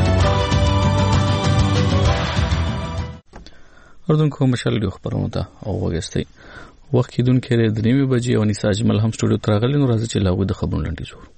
اردوونکو مشال ریډیو خبرونه ته او وګورئ وخت کېدونکې د نیمې بجې او نساء اجمل هم سټوډیو ته راغلي. نو راځي چې لاغوی د خبرونو لنډیز وو.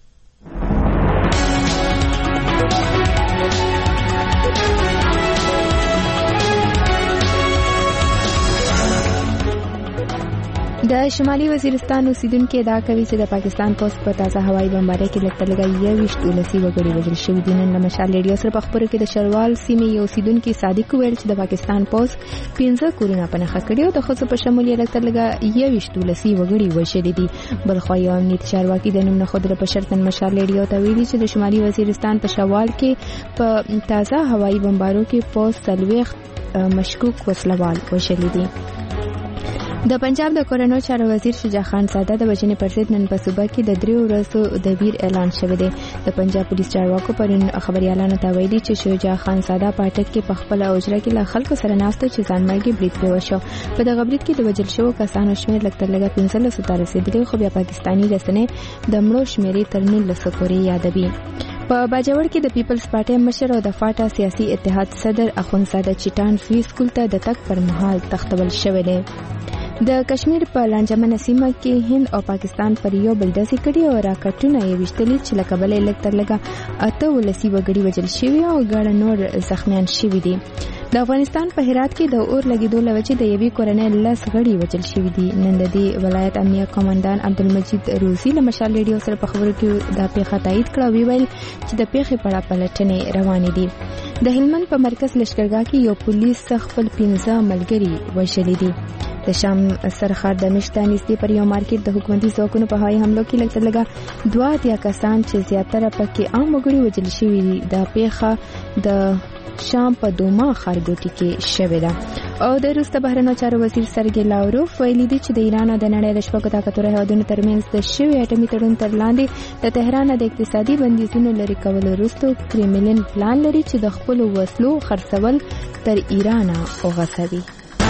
د شمالي وزیرستان اوسیدونکو ادعا کوي چې د پاکستان پوسټ په تازه هوایي بمبارۍ کې لږ تر لږه یوویشت ولسي وګړي وژل شوي دي. نن د مشال ریډیو سره په خبرو کې د شروال سیمې یو اوسیدونکي صادق وویل چې د پاکستان پوسټ پنځه کورونه په نښه کړي او د ښځو په شمول یې لږ تر لږه یوویشت ولسي وګړي وژلي دي. بلخوا یو امنیتي چارواکي د نوم نه ښودلو په شرط نن مشال ریډیو ته ویلي چې د شمالي وزیرستان په شوال کې په تازه هوایي بمبارو کې پوسټ څلوېښت مشکوک وسلوال وژلي دي. د پنجاب د کورونو چارو وزیر شجاع خان زاده د وژنې پر ضد نن په صوبه کې د دریو ورځو د ویر اعلان شوی دی. د پنجاب پولیس چارواکو پرون خبريالانو ته ویلي چې شجاع خان زاده پاټک کې په خپل اوجره کې له خلکو سره ناست چې ځانمرګي برید پرې وشو. په دغه برید کې د وژل شوو کسانو شمېر لږ تر لږه پنځلس ته رسیدلی، خو بیا پاکستاني رسنۍ د مړو شمېرې تر نولسو پورې یادوي. په باجوړ کې د پیپلز پارټي مشر او د فاټا سیاسي اتحاد صدر اخوندزاده چټان فری سکول ته د تک پر مهال تختول شوی دی. د کشمیر په لانجمنه سیمه کې هند او پاکستان پر یو بل داسې کړي او راکټونه یې وشتلي چې له کبله یې لږ تر لږه اته ولسي وګړي وژل شوي او ګڼ نور زخمیان شوي دي. د افغانستان په هرات کې د اور لګیدو له وجې د یوې کورنۍ لس غړي وژل شوي دي. نن د دې ولایت امنیه قومندان عبدالمجید روزي له مشال ریډیو سره په خبرو کې دا پیښه تایید کړه او ویل چې د پیښې په اړه پلټنې روانې دي. د هلمند په مرکز لشکرګاه کې یو پولیس خپل پنځه ملګري وژلي دي. د شام سرخار د مشته نږدې پر یو مارکیټ د حکومتي ځواکونو په هوایي حملو کې لږ تر لږه دوه اتیا کسان چې زیاتره پکې عام وګړي وژل شوي دي. دا پیښه د شام په دوما ښارګوټي کې شوې ده. او د روس د بهرنیو چارو وزیر سرګی لاوروف ویلي دی چې د ایران او د نړۍ د شپږو طاقتورو هیوادونو ترمنځ د شوي اټومي تړون تر لاندې د تهران د اقتصادي بندیزونو لرې کولو وروسته کرملین پلان لري چې د خپلو وسلو خرڅول تر ایران وغځوي.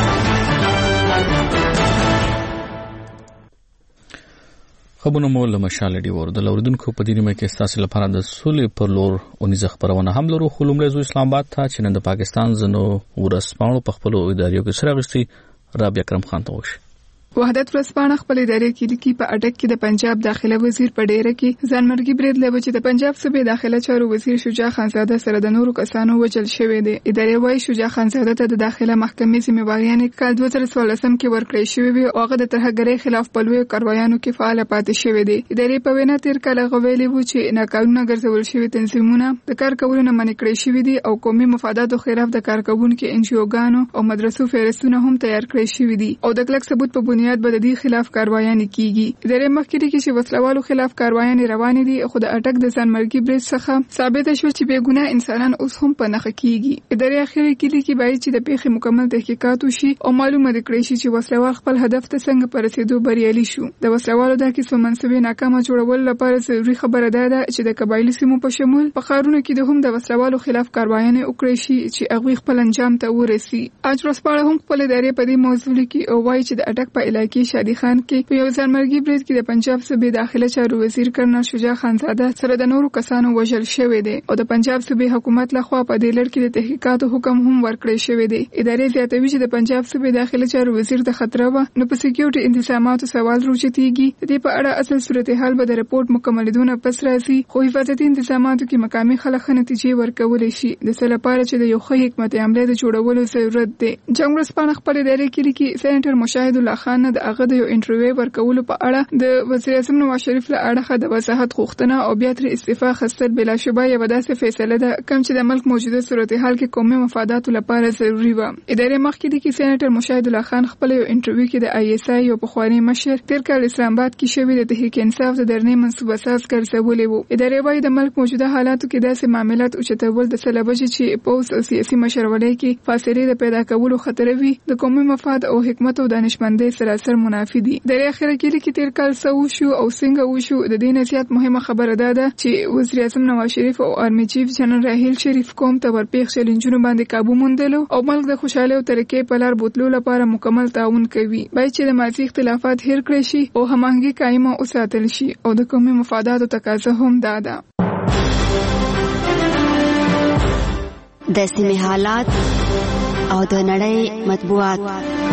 خبرونه مو له مشال ریډیو ور د لوردونکو په دې نیمه کې ستاسو لپاره د سولې پر لور اونیزه خبرونه هم لرو. خو لومړی زو اسلام آباد ته چې نن د پاکستان زنو ورسپانو په خپل اداریو کې سره غشتي رابعه اکرم خان ته وشي. وحدت ورځپاڼه خپل ادارې کې لیکي په اټک کې د پنجاب داخله وزیر په ډیره کې ځانمرګي برید لوي چې د پنجاب صوبې داخله چارو وزیر شجاع خانزاده سره د نورو کسانو وژل شوی دی. ادارې وايي شجاع خانزاده ته د داخله محکمې ذمہواریانې کال دوه زره څوارلسم کې ورکړې شوې وي او هغه د ترهګرۍ خلاف په لویو کاروایانو کې فعال پاتې شوی دی. ادارې په وینا تیر کال غوېلې وو چې ناقانونه ګرځول شوی تنظیمونه د کار کولو منع کړی شوی دي او قومي مفاداتو خلاف د کارکوونکو ان جی اوګانو او مدرسو فهرستونه هم تیار کړی شوی دي او د کلک ثبوت په بنیاد به د دې خلاف کاروایان کیږي. ادارې مخکې کې چې وسلوالو خلاف کاروایان روان دي خو د اټک د ځانمرګي برید څخه ثابت شو چې بېګناه انسانان اوس هم په نښه کیږي. ادارې اخیری کې لیکي باید چې د پیښې مکمل تحقیقات وشي او معلومه کړي شي چې وسلوال خپل هدف ته څنګه پر رسیدو بریالي شو. د وسلوالو د کیسو منسوبې ناکامه جوړول لپاره ضروري خبره ده چې د قبایلی سیمو په شمول په ښارونو کې د هم د وسلوالو خلاف کاروایان وکړي شي چې هغه خپل انجام ته ورسي. اج ورځپاڼه هم خپل ادارې په دې موضوع کې او وايي چې د اټک په علاقې شادي خان کې په یو ځانمرګي برید کې د پنجاب صوبې داخله چارو وزیر کرنل شجاع خانزاده سره د نورو کسانو وژل شوی دی او د پنجاب صوبې حکومت لخوا په دې لړ کې د تحقیقاتو حکم هم ورکړی شوی دی. ادارې زیاتوي چې د پنجاب صوبې داخله چارو وزیر د خطر و نو په سکیورټي انتظاماتو سوال روچتيږي. د دې په اړه اصل صورتحال به د رپورت مکملېدونه پس راځي خو حفاظتي انتظاماتو کې مقامي خلک نتیجې ورکول شي د څه لپاره چې د یو ښه حکمت عملی د جوړولو ضرورت دی. جنگ ورځپاڼه خپل ادارې کې لیکي سېنټر مشاهد الله خان د هغه د یو انټرویو ورکولو په اړه د وزیر اعظم نواز شریف له اړخه د وضاحت غوښتنه او بیا تر استعفا خستل بلا شبهه یو داسې فیصله ده کوم چې د ملک موجوده صورتحال کې قومي مفاداتو لپاره ضروری و. ادارې مخکې د کې سېنټر مشاهد الله خان خپل یو انټرویو کې د آی ایس آی یو پخوانی مشر تیر کال اسلام آباد کې شوی د تحریک انصاف د درنې منصوبه ساز ګرځولې وو. ادارې وايي د ملک موجوده حالاتو کې داسې معاملات او چتول د سلبج چې پوس او سیاسي مشرولۍ کې فاصله د پیدا کولو خطر وي د قومي مفاد او حکمت او دانشمندۍ سره بل اثر منافي دي. د اخر کې کې تیر کال سو شو او څنګه وشو د دې نصيحت مهمه خبره ده چې وزیر اعظم نواز شریف او آرمي چیف جنرال راهیل شریف کوم ته ورپېښ چیلنجونو باندې काबू موندلو او ملک د خوشاله او ترقۍ په لار بوتلو لپاره مکمل تعاون کوي. باید چې د ماضي اختلافات هیر کړي شي او هماهنګي قائمه وساتل شي او د قومي مفاداتو تقاضا هم دا ده. د سیمې حالات او د نړۍ مطبوعات.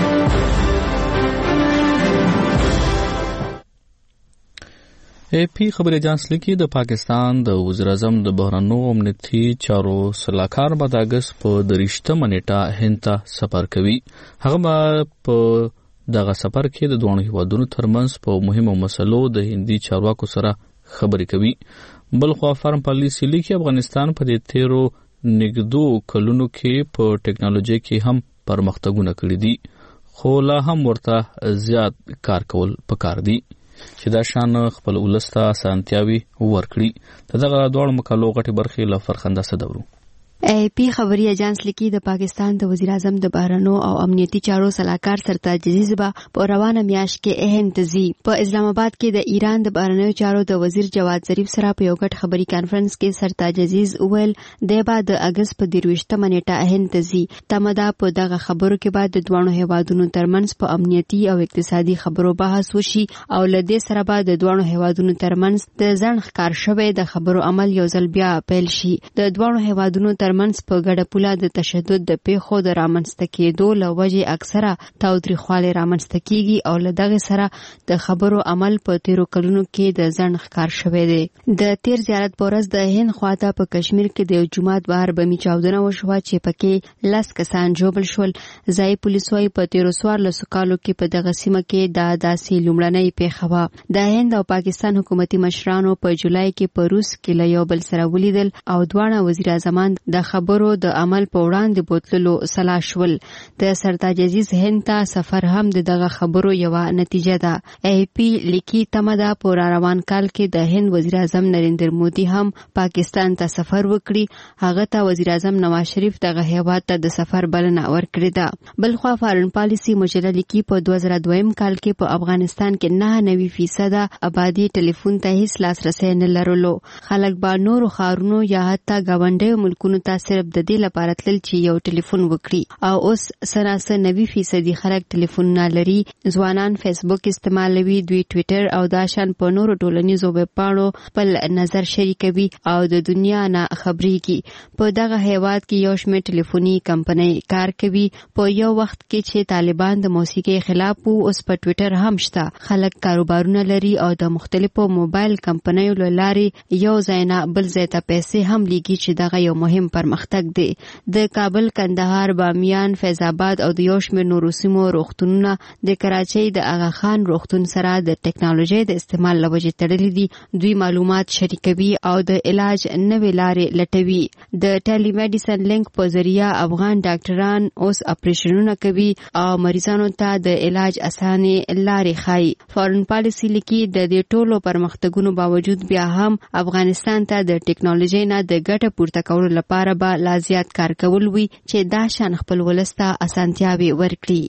اے پی خبر اجانس لیکي د پاکستان د وزیر اعظم د بهرنیو امنیتي چارو سلاکار به د اگست په درشتمه نیټه هند ته سفر کوي. هغه به په دغه سفر کې د دوه هیوادونو ترمنځ په مهمو مسلو د هندي چارواکو سره خبرې کوي. بل خو فارم پالیسی لیکي افغانستان په دې تیرو نګدو کلونو کې په ټیکنالوژي کې هم پرمختګونه کړي دي خو لا هم ورته زیات کار کول پکار دي چې دا شان خپل ولسته اسانتیاوي ورکړي. دغه دوه مکالو غټي برخې له فرخنده صدورو. ای پی خبري اجانس لیکي د پاکستان د وزیر اعظم د بهرنیو او امنیتي چارو سلاکار سرتاج عزیز به په روانه میاشت کې اهند ته ځي. په اسلام آباد کې د ایران د بهرنیو چارو د وزیر جواد ظریف سره په یو غټ خبري کانفرنس کې سرتاج عزیز وویل د بعد د اگست په درويشتمه نیټه اهند ته ځي. تمدا په دغه خبرو کې بعد د دوه هیوادونو ترمنځ په امنیتي او اقتصادي خبرو بحث وشي او لدې سره بعد د دوه هیوادونو ترمنځ د ځن ښکار شوی د خبرو عمل یو ځل بیا پیل شي. د دوه هیوادونو ترمنځ په ګډه پوله د تشدد د پیښو د رامنځته کېدو له وجې اکثره تاوتریخوالی رامنځته کیږي او له دغه سره د خبرو عمل په تیرو کلونو کې د ځن ښکار شوی دی. د تیر زیارت په ورځ د هند خواته په کشمیر کې د جمعات بهر بمي چاودنه وشوه چې پکې لس کسان ژوبل شول. ځایي پولیس وايي په تیرو څوارلسو کالو کې په دغه سیمه کې دا داسې لومړنۍ پیښه وه. د هند او پاکستان حکومتي مشرانو په جولای کې په روس کې له یو بل سره ولیدل او دواړه وزیر اعظمان د خبرو د عمل په وړاندې بوتللو سلا شول. د سرتاج عزیز هند ته سفر هم د دغه خبرو یو نتیجه ده. ای پی لیکي تمدا په روان کال کې د هند وزیر اعظم نریندر مودي هم پاکستان ته سفر وکړي. هغه ته وزیر اعظم نواز شریف دغه هیواد ته د سفر بلنه ورکړې ده. بل خو فارن پالیسی مجله لیکي په دوه زره دویم کال کې په افغانستان کې نه نوي فیصد آبادی ټلیفون ته هیڅ لاسرسی نه لرلو. خلک به نورو ښارونو یا حتی ګاونډیو ملکونو ته صرف د دې لپاره تلل چې یو ټلیفون وکړي او اوس سناسه نوي فیصدي خلک ټلیفون نه لري. ځوانان فیسبوک استعمالوي، دوی ټویټر او داشان په نورو ټولنیزو ویب پاڼو خپل نظر شریکوي او د دنیا نه خبريږي. په دغه هیواد کې یو شمېر ټلیفوني کمپنۍ کار کوي. په یو وخت کې چې طالبان د موسیقي خلاف وو اوس په ټویټر هم شته. خلک کاروبارونه لري او د مختلفو موبایل کمپنیو له لارې یو ځای نه بل ځای ته پیسې هم لیږي چې دغه یو مهم پرمختګ دی. د کابل، کندهار، بامیان، فیض آباد او د یو شمېر نورو سیمو روغتونونه د کراچۍ د اغا خان روغتون سره د ټیکنالوژي د استعمال لوجې تړلې دي. دوی معلومات شریکوي او د علاج نوې لارې لټوي. د ټیلی میډیسن لینک په ذریعہ افغان ډاکټران اوس اپریشنونه کوي او مریضانو ته د علاج اسانه لارې ښایي. فارن پالیسی لیکي د دې ټولو پرمختګونو باوجود بیا هم افغانستان ته د ټیکنالوژي نه د ګټه پورته کولو لپاره به لا زیات کار کول وي چې دا شان خپل ولسته اسانتیاوي ورکړي.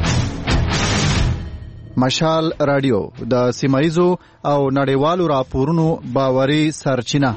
مشال رادیو د سیمایزو او نړیوالو راپورونو باوري سرچینه.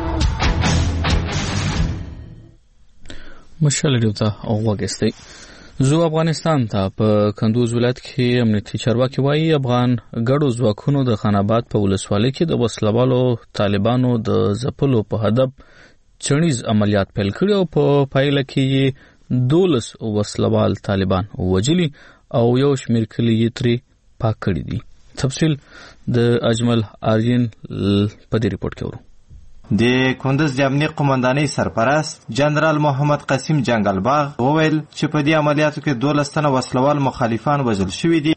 مشال رادیو ته وګورئ. زو افغانستان ته په کندوز ولایت کې امنیتي چارواکي وایي افغان ګډو ځواکونو د خان آباد په ولسوالۍ کې د وسلوالو طالبانو د ځپلو په هدف چڼیز عملیات پیل کړي او په پایله کې دولس وسلوال طالبان وجلي او یو شمېر کلي یې ترې پاک کړي دي. تفصیل د اجمل آرین په دې ریپورت کې ورو. د کندز د امنیت قومندانۍ سرپرست جنرال محمد قاسم جنگلباغ وویل چې په دې عملیاتو کې دولس تنه وسلوال مخالفان وژل شوي دي.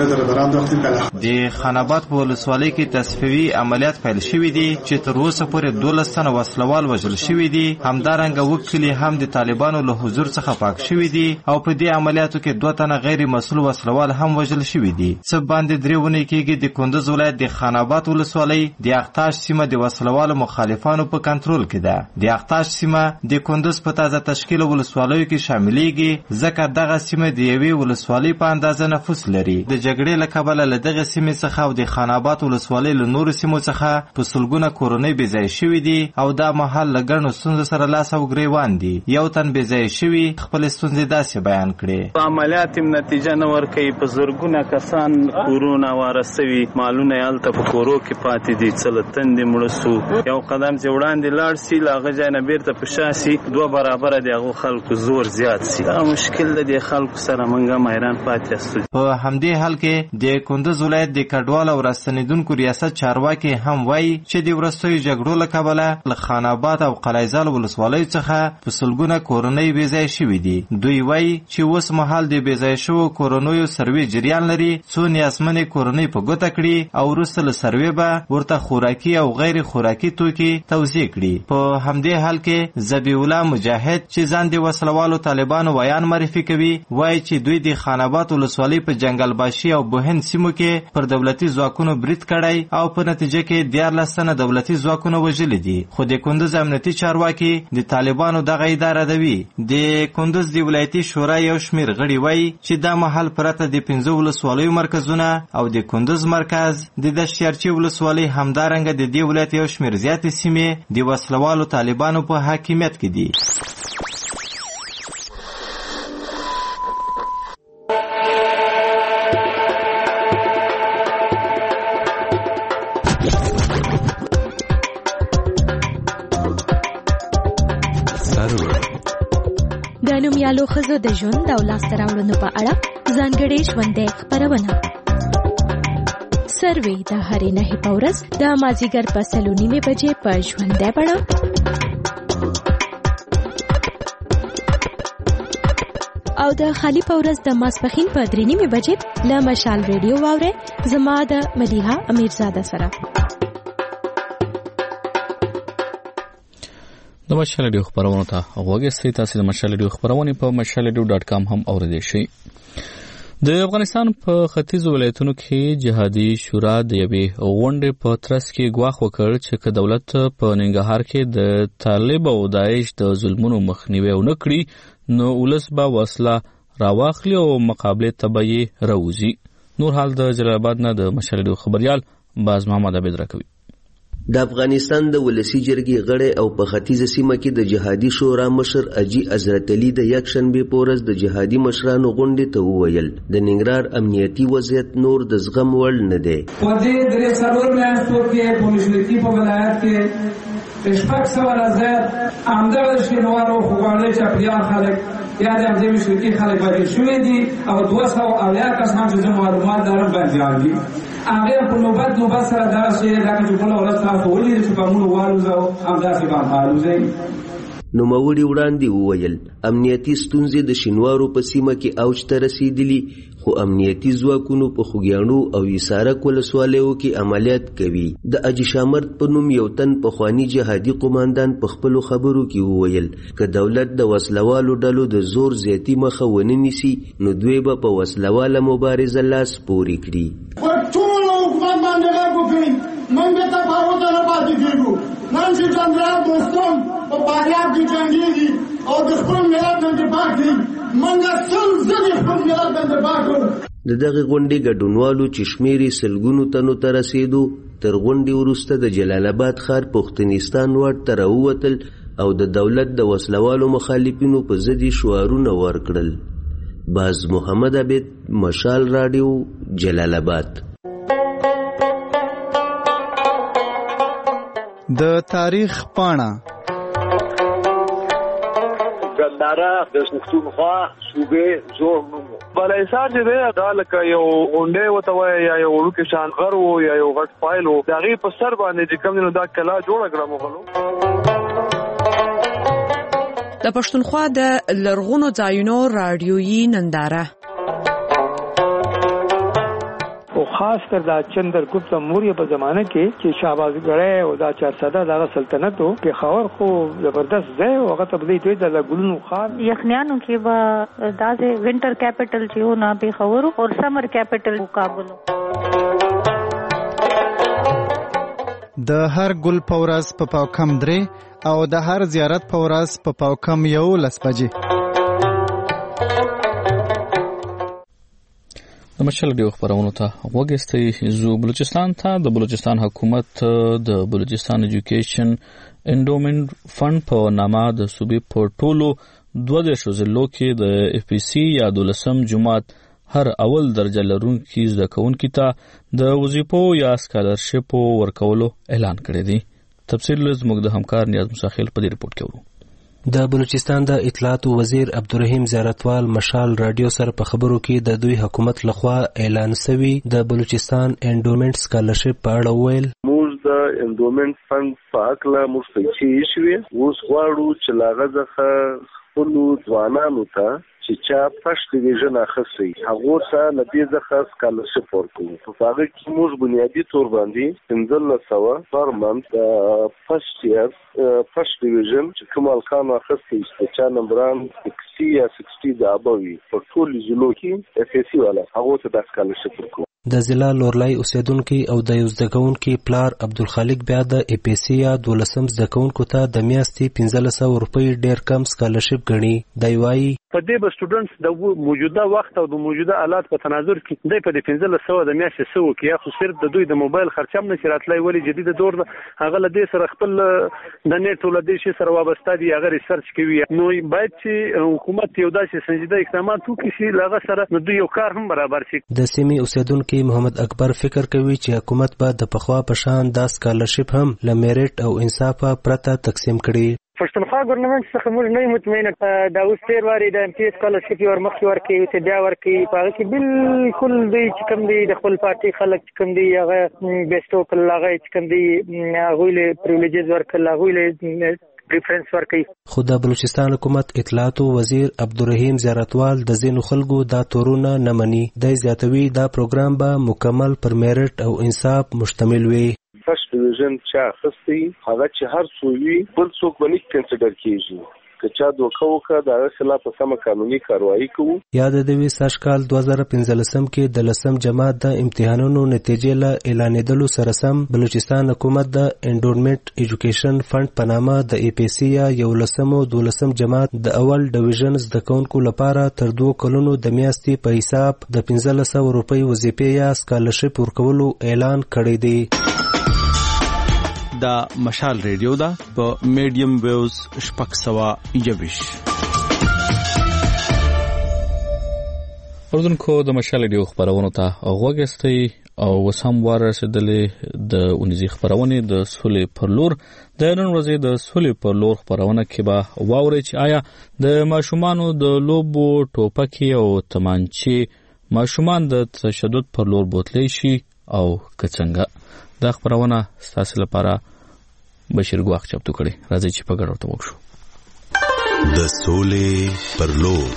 د خان آباد په ولسوالۍ کې تصفیوي عملیات پیل شوي دي چې تر اوسه پورې دولس تنه وسلوال وژل شوي دي. همدارنګه اووه کلي هم د طالبانو له حضور څخه پاک شوي دي او په دې عملیاتو کې دوه تنه غیر مسؤل وسلوال هم وژل شوي دي. څه باندې درې ونې کېږي د کندز ولایت د خان آباد ولسوالۍ د اختاش سیمه د وسلوالو مخالفان مخالفانو په کنټرول کې ده. د اختاش سیمه د کندوز په تازه تشکیل ولسوالیو کې شاملېږي ځکه دغه سیمه د یوې ولسوالۍ په اندازه نفوس لري. د جګړې له کبله له دغه سیمې څخه او د خان آباد ولسوالۍ له نورو سیمو څخه په سلګونه کورنۍ بېځایه شوي دي او دا مهال له ګڼو ستونزو سره لاس او ګریوان دي. یو تن بېځایه شوي خپلې ستونزې داسې بیان کړې. عملیات یې نتیجه نه ورکوي، په زرګونه کسان کورونه واره سوي، مالونه یې هلته په کورو کې پاتې دي، څه له تندې مړه سو. یو قدم چې وړاندې لاړ سي له هغه ځای نه بېرته په شا سي، دوه برابره د هغو خلکو زور زیات سي. دا مشکل د دې خلکو سره موږ هم حیران پاتې استو. په همدې حال کې د کندوز ولایت د کډوال او راستنېدونکو ریاست چارواکي هم وایي چې د وروستیو جګړو له کبله له خان آباد او قلعهزال ولسوالیو څخه په سلګونه کورنۍ بېځایه شوي دي. دوی وایي چې اوس مهال د بېځایه شوو کورنیو سروې جریان لري، څو نیازمنې کورنۍ په ګوته کړي او وروسته له سروې به ورته خوراکي او غیر خوراکي توکي توزیع کړي. په همدې حال کې ذبیح الله مجاهد چې ځان د وسلوالو طالبانو ویان معرفي کوي وایي چې دوی د خان آباد ولسوالۍ په جنګل باشي او بوهند سیمو کې پر دولتي ځواکونو برید کړی او په نتیجه کې دیارلس تنه دولتي ځواکونه وژلي دي. خو د کندوز امنیتي چارواکي د طالبانو دغه اداره دوي. د کندوز د ولایتي شورا یو شمېر غړي وایي چې دا مهال پرته د پنځو ولسوالیو مرکزونه او د کندوز مرکز د دشتیارچي ولسوالۍ همدارنګه د دې ولایت یو شمېر زیاتې سیمې د وسلوالو طالبانو په حاکمیت کې دي. د نومیالو ښځو د ژوند او لاسته راوړنو په اړه ځانګړې ژوندۍ خپرونه. سروې د هرې نهې په ورځ د مازدیګر په سلو نیمې بجې په ژوندۍ بڼه او د خالي په ورځ د ماسپښین په درې نیمې بجې له مشال ریډیو واورئ زما د مدیحه امیرزاده سره. د مشال ریډیو خبرونو ته غوږ یې تاسو د مشال ریډیو خبرونه په مشال ریډیو ډاټ کام هم اوریدئ شئ. د افغانستان په ختیځ ولایتونو کې جهادي شورا د یوې غونډې په ترڅ کې ګواښ وکړ چې که دولت په ننګرهار کې د طالب او داعش د ظلمونو مخنیوی ونه کړي نو ولس به وسله راواخلي او مقابلې ته به یې راوځي. نور حال د جلال آباد نه د مشال ریډیو خبریال باز محمد عبید راکوي. د افغانستان د ولسی جرګې غړی او په ختیځه سیمه کې د جهادي شورا مشر اجي حضرت علي د یکشنبې په ورځ د جهادي مشرانو غونډې ته وویل د ننګرهار امنیتي وضعیت نور د زغم وړ نه دی. په دې درې څلور میاشتو کې په مشرقي په ولایت کې شپږ سوه نه زیات همدغه شینوارو خوږواړي چاپریال خلک یا د همدې مشرقي خلک وژل شوي دي او دوه سوه اویا کسان چې زه معلومات لرم بندیان دي. هغه په نوبت نوبت سره دا شی دا چې بل ورځ تاسو ولې چې په موږ والوځو همداسې به والوځي. نوموړي وړاندې وویل امنیتي ستونزې د شینوارو په سیمه کې اوج ته رسیدلي خو امنیتي ځواکونو په خوږیاڼو او یسارک ولسوالیو کې عملیات کوي. د اجي شامرد په نوم یو تن پخواني جهادي قوماندان په خپلو خبرو کې وویل که دولت د وسلوالو ډلو د زور زیاتي مخه ونه نیسي نو دوی به په وسلواله مبارزه لاس پورې کړي. ټول حکومت باندې غږ وکړي موږ به تفاوت نه پاتې کېږو. نن چې جنرال دوستم په فاریاب کې جنګېږي او د خپل ملت نه دفاع کوي موږ سل ځلې خپل ملت نه دفاع کوو. د دغه غونډې ګډونوالو چې شمېر یې سلګونو تنو ته رسېدو تر غونډې وروسته د جلال آباد ښار پښتنستان واټ ته راووتل او د دولت د وسلوالو مخالفینو په ضد یې شعارونه ورکړل. باز محمد عبید مشال راډیو جلال آباد. د تاریخ پاڼه ګنداره د پښتونخوا صوبې زوړ نوم بالاحصار چې دی دا لکه یو غونډۍ ورته وایي یا یو وړوکی شان غر و یا یو غټ فایل و د هغې په سر باندې چې کوم دی نو دا کلا جوړه کړه مغلو. د پښتونخوا د لرغونو ځایونو راډیویي ننداره او خاص کر دا چندرګپت موریه په زمانه کې چې شهبازګړی او دا چارسده دغه سلطنت و پېښور خو زبردست ځای و هغه ته به دوی د ګلونو ښار یخنیانو کې به داسې ونټر کیپټل چې و نه پېښور او سمر کیپټل کابل. د هر ګل په ورځ په پاو کم درې او د هر زیارت په ورځ په پاو کم یولس بجې. د مشال ډیو خبرونو ته وګورئ. زو بلوچستان ته د بلوچستان حکومت د بلوچستان ایجوکیشن انډومنت فند په نامه د صوبې په ټولو دوه دیرشو ضلعو کې د اف پی سی یا دولسم جماعت هر اول درجه لرونکي زده کوونکي ته د وظیفو یا سکالرشپ ورکولو اعلان کړی دی. تفصیل زموږ د همکار نیاز مساخیل په دې ریپورت کې ورو. د بلوچستان د اطلاعات وزیر عبدالرحیم زیارتوال مشال رادیو سره په خبرو کې د دوی حکومت لخوا اعلان شوی د بلوچستان انډومنت سکالرشپ په اړه وویل. موږ د انډومنت فند په حقله موږ پیسې شوي اوس غواړو چې له هغه څخه خپلو ځوانانو ته چې چا فرست ډیویژن اخیستی هغو ته له دې څخه سکالرشپ ورکوو. په هغه کې موږ بنیادي طور باندې پنځلس سوه پر منت د فرست ایئر فرست ډیویژن چې کوم هلکانو اخیستی چې چا نمبران سکسټي یا سکسټي د ابه وي په ټولو ضلعو کې اف ای سی والا هغو ته دا سکالرشپ ورکوو. د ضلع لورلای اوسیدونکي او د یو زده کوونکي پلار عبدالخالق بیا د ای پی سی یا دولسم زده کوونکو ته د میاشتې پنځلس سوه روپۍ ډېر کم سکالرشپ ګڼي. دی وایي په دې به سټوډنټس د موجوده وخت او د موجوده آلات په تناظر کې دی په دې پنځلس سوه د میاشتې څه وکړي یا خو صرف د دوی د موبایل خرچه هم نشي راتلی. ولې جدید دور ده هغه له دې سره خپل د نیټ او له دې شي سره وابسته دي هغه ریسرچ کوي. نو باید چې حکومت یو داسې سنجیده اقدامات وکړي چې له هغه سره نو دوی یو کار هم برابر شي. د سیمې اوسیدونکي محمد اکبر فکر کوي چې حکومت به د پخوا په شان دا سکالرشپ هم له میریټ او انصاف پرته تقسیم کړي. پښتونخوا ګورنمنت څخه موږ نه مطمئنه دا اوس تیر واري د ایم پی ایس سکالرشپ ور مخکې ورکوي چې بیا ورکوي په هغه کې بالکل دوی چې کوم دی د خپل پارټي خلک چې کوم دی هغه بیسټو کړل هغه چې کوم دی هغوی له پریویلیجز ورکړل هغوی له پریفرنس ورکوي. خو د بلوچستان حکومت اطلاعاتو وزیر عبدالرحیم زیارتوال د ځینو خلکو دا تورونه نه مني. دی زیاتوي دا پروګرام به مکمل پر میریټ او انصاف مشتمل وي. فرست ډیویژن چا اخیستی هغه چې هر څو وي بل څوک به نه کنسیډر کېږي. که چا دوکه وکړه د هغه خلاف سمه قانوني کاروایي کوو. یاد د وی سږ کال دوه زره پنځلسم کې د لسم جماعت د امتحانونو نتیجې له اعلانېدلو سره سم بلوچستان حکومت د انډورمنټ ایجوکیشن فند په نامه د ای پی سی یا یولسم او دولسم جماعت د اول ډیویژن زده کوونکو لپاره تر دوه کلونو د میاشتې په حساب د پنځلس سوه روپۍ وظیفې یا سکالرشپ ورکولو اعلان کړی دی. دا مشال ریډیو دا په میډیم ویوز شپږ سوه یوویش. اردوونکو د مشال ریډیو خبرونو ته غوږ او اوس هم ورسېدلې د اونیزې خبرونې د سولې پر لور. د نن ورځې د سولې پر لور خبرونه کې به واورئ چې آیا د ماشومانو د لوبو ټوپکې او تمانچې ماشومان د تشدد پر لور بوتلی شي او که څنګه. دا خبرونه ستاسو لپاره بشیر ګواخ چمتو کړي. راځي چې په ګډه ورته وکړو. د سولې پر لور.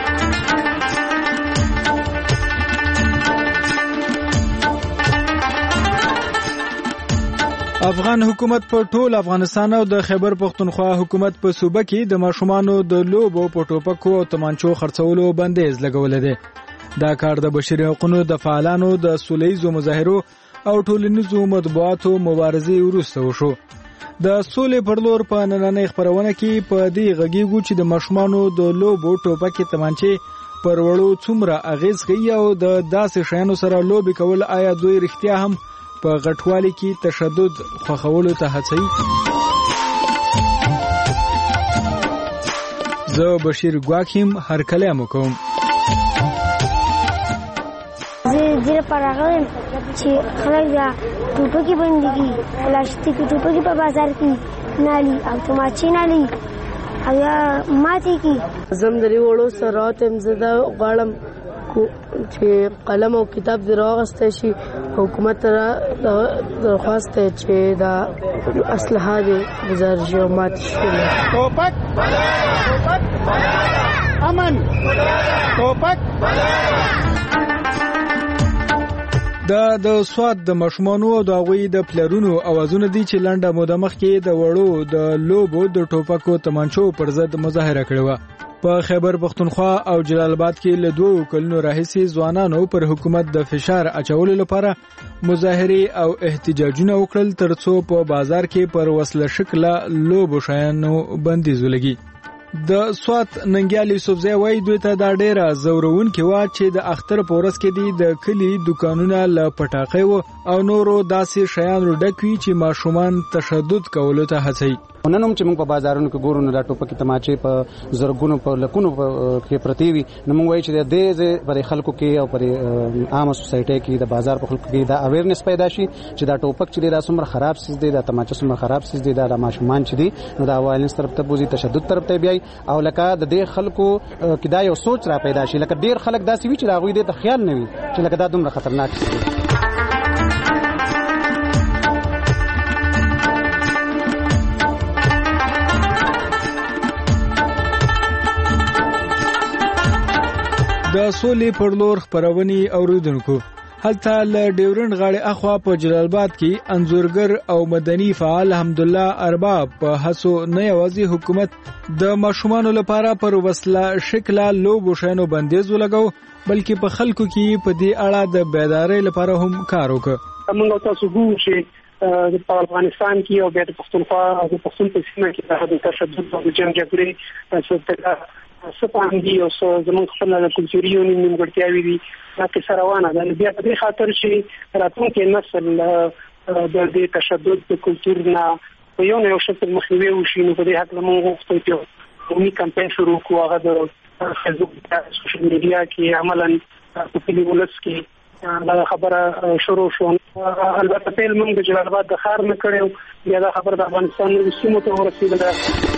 افغان حکومت په ټول افغانستان او د خیبر پختونخوا حکومت په صوبه کې د ماشومانو د لوبو په ټوپکو او تمانچو خرڅولو بندیز لګولې ده. دا کار د بشري حقوقو د فعالانو د سولهییزو مظاهرو او ټولنیزو مطبوعاتو مبارزې وروسته وشو. د سولې پر لور په نننۍ خبرونه کې په دې غږیږو چې د ماشومانو د لوبو ټوپکې تمانچې پر وړو څومره اغیز کوي او د داسې شیانو سره لوبې کول آیا دوی رښتیا هم په غټوالي کې تشدد خوښولو ته هڅوي. زه بشیر ګواکیم هر کله مو کوم. زیر پراغلم چې خلک دا ټوپکې بندېږي پلاستیکي ټوپکې په بازار کې نالي او تماچې نالي او یا ماتې کړي. زم درې وړو سره راوتم زه دا غواړم چې قلم او کتاب دې راواخیستی شي. حکومت ته درخواست دی چې دا اسلحه دې ګزار شي او ماتې شي. ټوپک امن ټوپک. دا د سواد د ماشومانو او د هغوی د پلرونو اوازونه دي چې لنډه موده مخکې د وړو د لوبو د ټوپکو تمانچو پر ضد مظاهره کړې وه. په خیبر پختونخوا او جلال آباد کې له دوو کلونو راهیسې ځوانانو پر حکومت د فشار اچولو لپاره مظاهرې او احتجاجونه وکړل ترڅو په بازار کې پر وسله شکله لوبو شیانو بندیز ولګي. د سوات ننګیال یوسفزی وایي دوی ته دا ډیره زورونکې وه چې د اختر په ورځ کې دي د کلي دوکانونه له پټاقۍ و او نورو داسې شیانو ډک وي چې ماشومان تشدد کولو ته هڅوي. نن هم چې موږ په بازارونو کې ګورو نو دا ټوپکې تماچې په زرګونو په لکونو کې پرتې وي. نو موږ وایو چې د دې پر خلکو کې او پر عامه سوسایټي کې د بازار په خلکو کې دا اویرنس پیدا شي چې دا ټوپک چې دا څومره خراب سیز دی، دا تماچه څومره خراب سیز دی، دا د ماشومان چې دي نو دا وایلنس طرف ته بوزي، تشدد طرف ته بیاي. او لکه د دې خلکو کې دا یو سوچ را پیدا شي، لکه ډیر خلک داسې وي چې دا غوي د خیال نه وي چې لکه دا دومره خطرناک دي. د سولې پر لور خبرونې اوریدونکو، هلته له ډیورنډ غاړې اخوا په جلال آباد کې انځورګر او مدني فعال حمدالله ارباب په هڅو نه یوازې حکومت د ماشومانو لپاره پر وسله شکله لوبو شیانو بندیز ولګاو بلکې په خلکو کې په دې اړه د بیدارۍ لپاره هم کار وکړ. موږ تاسو ګورو چې په افغانستان کې او د پښتونخوا او د پښتون په سیمه کې د تشدد او د جنګ جګړې څخه سپان دي او زموږ خپل د کلتوري یو نیمګړتیاوې دي چې سره روانه ده. بیا په دې خاطر چې راتلونکي نسل د دې تشدد د کلتور نه په یو نه یو شکل مخنیوي وشي. نو په دې حق موږ غوښتو چې قومي کمپاین شروع کړو. هغه د فیسبوک او سوشل میډیا کې عملاً په کلي ولس کې دا خبره شروع شو. البته پیل موږ د جلال آباد د ښار نه کړو، بیا دا خبره د افغانستان د سیمو ته ورسېدله.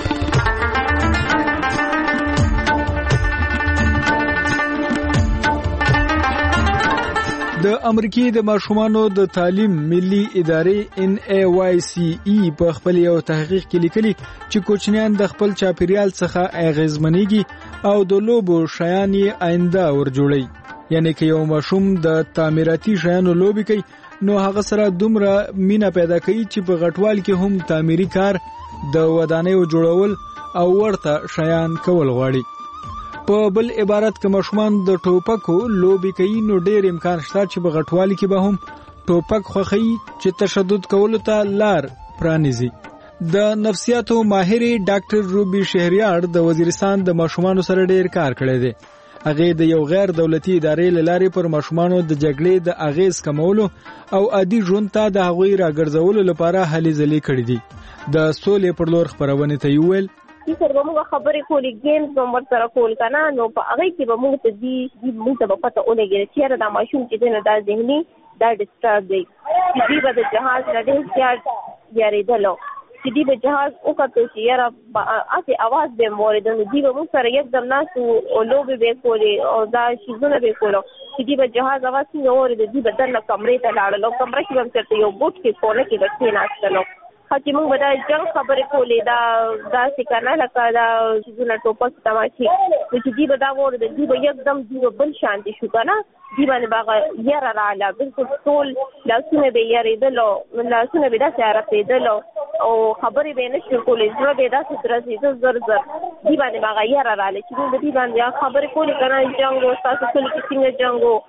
د امریکای د ماشومانو د تعلیم ملي ادارې ان ای وای سی ای په خپل یو تحقیق کې لیکلي چې کوچنیان د خپل چاپیریال څخه اغیزمنېږي او د لوبو شیان یې آینده ورجوړي. یعنی که یو ماشوم د تعمیراتي شیانو لوبي کوي نو هغه سره دومره مینا پیدا کوي چې په غټوال کې هم تعمیري کار، د ودانیو جوړول او ورته شیان کول غواړي. په بل عبارت که ماشومان د ټوپکو لوبي کوي نو ډیر امکان شته چې په غټوالي کې به هم ټوپک خوخي چې تشدد کولو ته لار پرانیزي. د نفسیاتو ماهر ډاکټر روبي شهریار د وزیرستان د ماشومانو سره ډیر کار کړی دی. هغه د یو غیر دولتي ادارې لارې پر ماشومانو د جګړې د اغیز کمولو او عادي ژوند ته د هغوی راګرځولو لپاره هلې ځلې کړې دي. د سولې پر لور خبرونه ته ویل چې سره موږ خبرې کولې گیمز هم ورسره کول کنه، نو په هغه کې به موږ ته دی موږ ته په پته ولګي چې دا ماشوم چې نه دا ذهني دا ډیسټرب دی چې دی به د جهاز نه ډېر زیات یاریدلو چې دی به جهاز وکړو چې یاره اته आवाज به مورید نو دی به موږ سره یکدم ناسو او لوبي به کولې او دا شیزونه به کولو چې دی به جهاز आवाज څنګه اورید دی به دنه کمرې ته لاړل او کمرې کې هم چرته یو بوت کې کوله کې بچی ناشتلو چې موږ به دا جنګ خبرې کولې دا داسې کنه لکه دا شیزونه ټوپک تماشي چې دی به دا اورید دی به یکدم دی به بل شانتي شو کنه، دی باندې باغ یاره رااله بالکل ټول لاسونه به یاریدلو لاسونه به داسې عرفېدلو او خبرې به نشو کولې، زړه به داسې درځېده زر زر دی باندې باغ یاره رااله چې موږ دی باندې خبرې کولې کنه جنګ او تاسو کله کې څنګه جنګ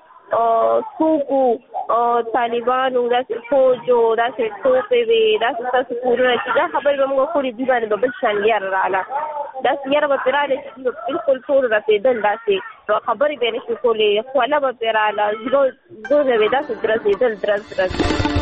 څوک طالبانو داسې فوج او داسې ټوپې وې داسې تاسو کورونه چې دا خبرې به موږ کولې دی باندې به بل شان یاره رااله داسې یاره به پرې رااله چې بالکل ټول رسېدل داسې خبرې به نشو کولې خوله به پرې رااله زړه به یې داسې درزېدل درز درز.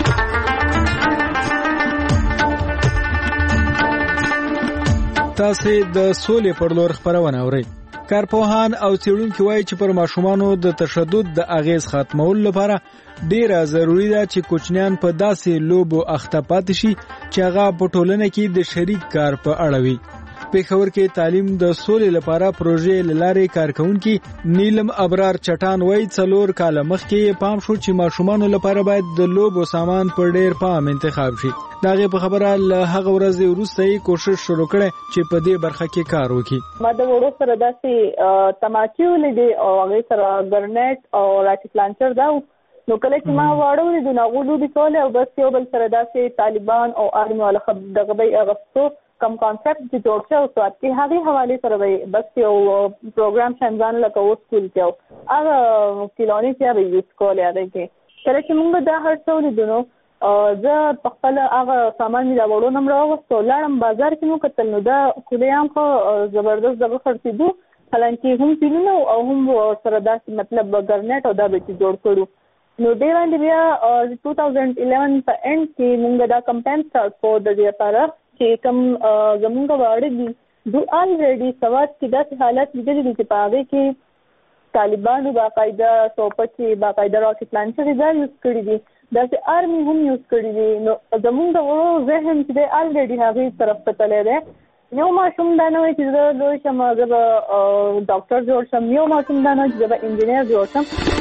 تاسې د سولې پر لور خبرونه اورئ. کارپوهان او څېړونکي وایي چې پر ماشومانو د تشدد د اغیز ختمولو لپاره ډیره ضروری ده چې کوچنیان په داسې لوبو اخته پاتې شي چې هغه په ټولنه کې د شریک کار په اړه وي. پېښور کې تعلیم د سولې لپاره پروژې لارې کارکونکي نیلم ابرار چټان وایي څلور کاله مخکې پام شو چې ماشومانو لپاره باید د لوبو سامان پر ډیر پام انتخاب شي. دا غي په خبره له هغه ورځې وروسته یې کوشش شروع کړي چې په دې برخه کې کار وکړي. ما د وړو سره داسې تماچي ولې او هغه سره ګرنیټ او راکټ لانچر دا نو کله چې ما واړو د ناغولو د کول او بس یو بل سره داسې طالبان او آرمي ولا خب دغه به اغستو کم کانسپټ چې جوړ شو او ساتي هغه حواله سره به بس یو پروګرام څنګه لکه و سکول کې هغه کلونی چې به یوز کول هغه کې کله چې موږ دا هر څه ولیدو زه په خپل هغه سامان مې دا وړو نم راوستو لاړم بازار کې نو کتل نو دا کلیام خو زبردست دغه خرڅېدو حالانکه هم پیلونو او هم سره داسې مطلب ګرنیټ او دا به چې جوړ کړو نو ډېر باندې بیا two thousand eleven په اند کې موږ دا کمپین سٹارټ کړو د دې لپاره چې کوم زمونږ واړه دي دوی الریډي سواد کې داسې حالت لیدلي دي چې په هغې کې طالبانو باقاعده سوپچې باقاعده راکټ لانچرې دا یوز کړي دي داسې آرمي هم یوز کړي دي نو زمونږ د وړو ذهن چې دی الریډي هغې طرف ته تللی دی یو ماشوم دا نه وایي چې زه لوی شم زه به ډاکټر جوړ شم یو ماشوم دا نه وایي چې زه به انجینر جوړ شم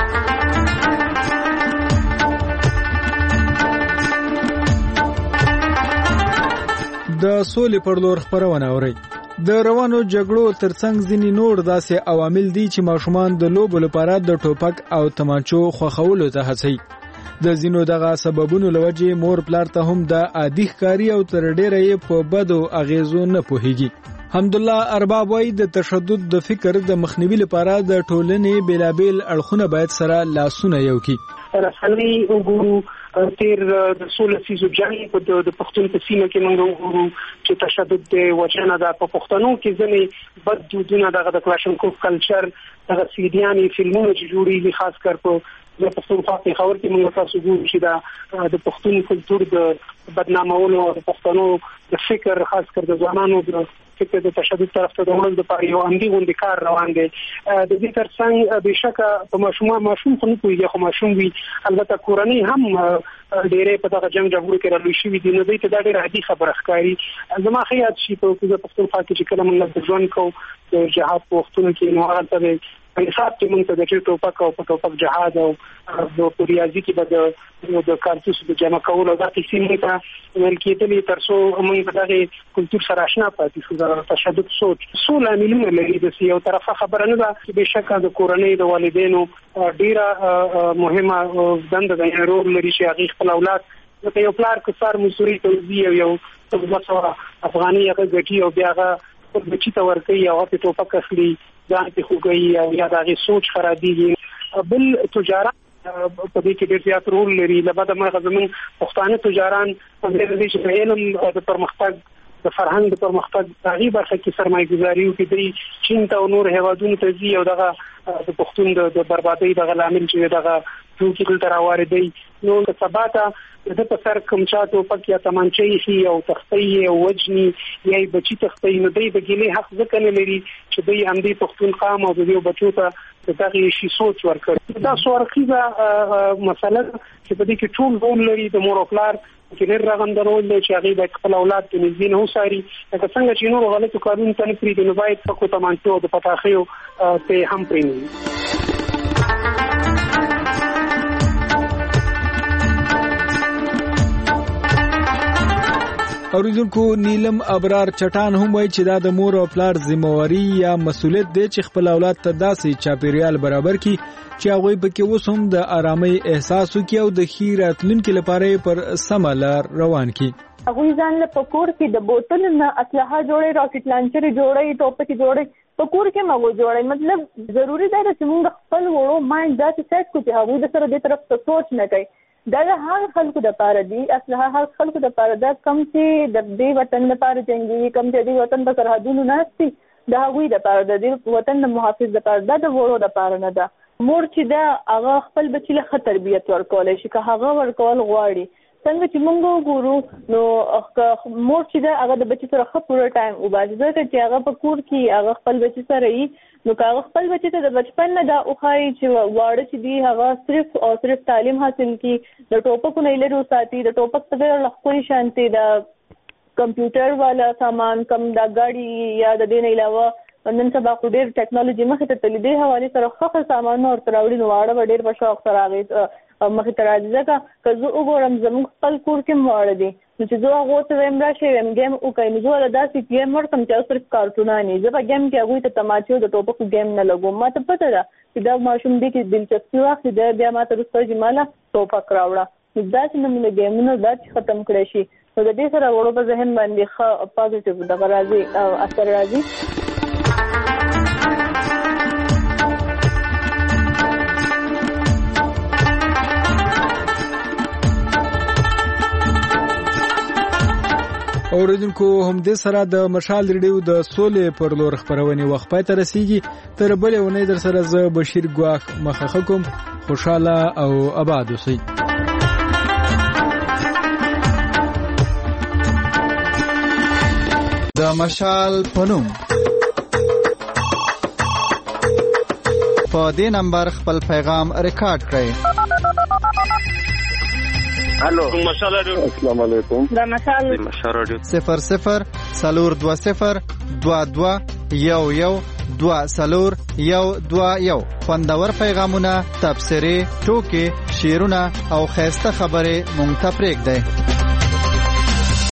د سولې پر لور خبرونه اوري د روانو جګړو ترڅنګ ځینې نور داسې عوامل دي چې ماشومان د لوبو لپاره د ټوپک او تمانچو خوښولو ته هڅوي د ځینو دغه سببونو لوجې مور پلار ته هم د عادي ښکاري او تر ډیره یې په بدو اغیزو نه پوهیږي حمدالله ارباب وايي د تشدد د فکر د مخنیوي لپاره د ټولنې بیلابیل اړخونه باید سره لاسونه یو کړي رسنۍ وګورو تیر د سولې سیزو جنګ په د پښتون په سیمه کې موږ وګورو چې تشدد د وجنه د پښتنو کې ځنې بد دودونه د کلاشنکوف کلچر د سیډیاني فلمونو چې جوړیږي خاص کر په د پښتون په خبر کې موږ تاسو ګورو چې دا د پښتون کلچر د بدنامولو د پښتنو د فکر خاص کر د ځوانانو د فکر د تشدد طرف ته د وړل لپاره یو عمدي غونډه کار روان دی د دې ترڅنګ بهشکه په ماشومان ماشوم خو نه کوي خو ماشوم وي البته کورنۍ هم ډېرې په دغه جنگ جګړو کې راوي شوې دي نو دوی ته دا ډېره عادي خبره ښکاري زما خیال شي په پښتون خاطر چې کله موږ د ژوند کو د جهاد په وختونو کې نو هغه ته په حساب کې موږ ته د ټوپک او په ټوپک جهاد او د ریاضي کې به د کارتوس د جمع کولو د قسمه ته ول کېدلې تر څو موږ په دغه کلچر سره آشنا پاتې شو د تشدد سوچ سول عاملونه لري د یو طرفه خبره نه ده چې بهشکه د کورنۍ د والدینو ډیره مهمه دنده د رول لري چې هغه خپل اولاد د یو پلار کفار مسوري توزیع او یو څو افغاني هغه ګټي او بیا هغه بچی ته ورکوي او په ټوپک اخلي ځان ته خوږي او یا دغه سوچ خرابېږي بل تجارت په دې کې ډېر زیات رول لري لبعد ما غزمن پښتانه تجاران په دې چې علم د پرمختګ د فرهنګ د پرمختګ دغه برخه کې سرمایه‌ګذاري او کې د چین ته نور هیوادونو ته ځي او دغه د پښتون د بربادۍ دغه لامل چې دغه ټوکی دلته راوړي نو د ثباته د په سر کوم چاته پکې تمانچې شي او تختې او وجني یا بچی تختې نو دوی د ګلې حق ځکه نه لري چې دوی هم د پښتون قام او د یو بچو ته دغه شي سوچ ورکړي دا سوارخیزه مسله چې په دې کې ټول رول لري د مور او پلار چې ډېر راغندرول چې هغه د خپل اولاد د نږدې نه وساري لکه څنګه چې نور غلطو کارونو ته نه پریږدي نو باید په تمانچو د پټاخیو ته هم پریږدي اوریدونکو نیلم ابرار چټان هم وایي چې دا د مور او پلار ذمہواری یا مسولیت دی چې خپل اولاد ته داسې چاپیریال برابر کړي چې هغوی پکې اوس هم د آرامۍ احساس وکړي او د ښې راتلونکي لپاره پر سمه لار روان کړي هغوی ځان له په کور کې د بوتل نه اسلحه جوړوي راکټ لانچرې جوړوي ټوپکې جوړوي په کور کې مغو جوړوي مطلب ضروري دی چې موږ خپل وړو مایند داسې سیټ کړو چې هغوی د سره دې طرف ته سوچ نه کوي دا هر خلکو د پاره دي اسلحه هر خلکو د پاره ده کم چې د دې وطن لپاره جنگي کم چې د وطن په سرحدونو نهسي د هغوی د پاره د دې وطن د محافظ د پاره ده د وړو د پاره نه ده مور چې دا هغه خپل بچی له خطر تربیت ورکول شي که هغه ورکول غواړي څنګه چې موږ وګورو نو مور چې دا هغه د بچی سره خپل ټایم وباسي ځکه چې هغه په کور کې هغه خپل بچی سره یې نو هغه خپل بچی ته د بچپن نه دا اوخایي چې واړه چې دی هغه صرف او صرف تعلیم حاصل کړي د ټوپکو نه لري ساتي د ټوپک په لخوا شانتي د کمپیوټر والا سامان کم دا غاډي یا د دې نه علاوه نن سبا خو ډېر ټیکنالوژي مخې ته تللی دی حواله سره خو سامان او تراوړي نو واړه ډېر په شوق سره راغی مخې ته راځي ځکه که زه وګورم زموږ خپل کور کې واړه دي نو چې زه هغه ته وایم راشي ویم ګیم وکړئ نو زه داسې ګیم ورکړم چې صرف کارټونانې زه په ګیم کې هغوی ته تماچو د ټوپکو ګیم نه لګوم ما ته پته ده چې دا ماشوم دې کې دلچسپي واخلي دا بیا ماته وروسته چې مالا ټوپک راوړه دا چې نمونه ګیمونه دا چې ختم کړی شي نو د دې سره وړو په ذهن باندې ښه پازیټیو دغه راځي او اثر راځي. اوریدونکو هم دې سره د مشال ریډیو د سولې پر لور خبرونه وخت پای ته رسیږي. تر بلې ونې در سره زه بشیر ګواخ مخه کوم. خوشاله او آباد اوسئ. د مشال پنوم په دې نمبر خپل پیغام ریکارډ کړئ. الو مشال رادیو. السلام علیکم. دا مشال مشال رادیو صفر صفر سلور دو صفر دو دو یو یو دو سلور یو دو یو. خوندور پیغامونه، تبصرې، ټوکې، شعرونه او خیسته خبرې مونږ ته پرېږدئ.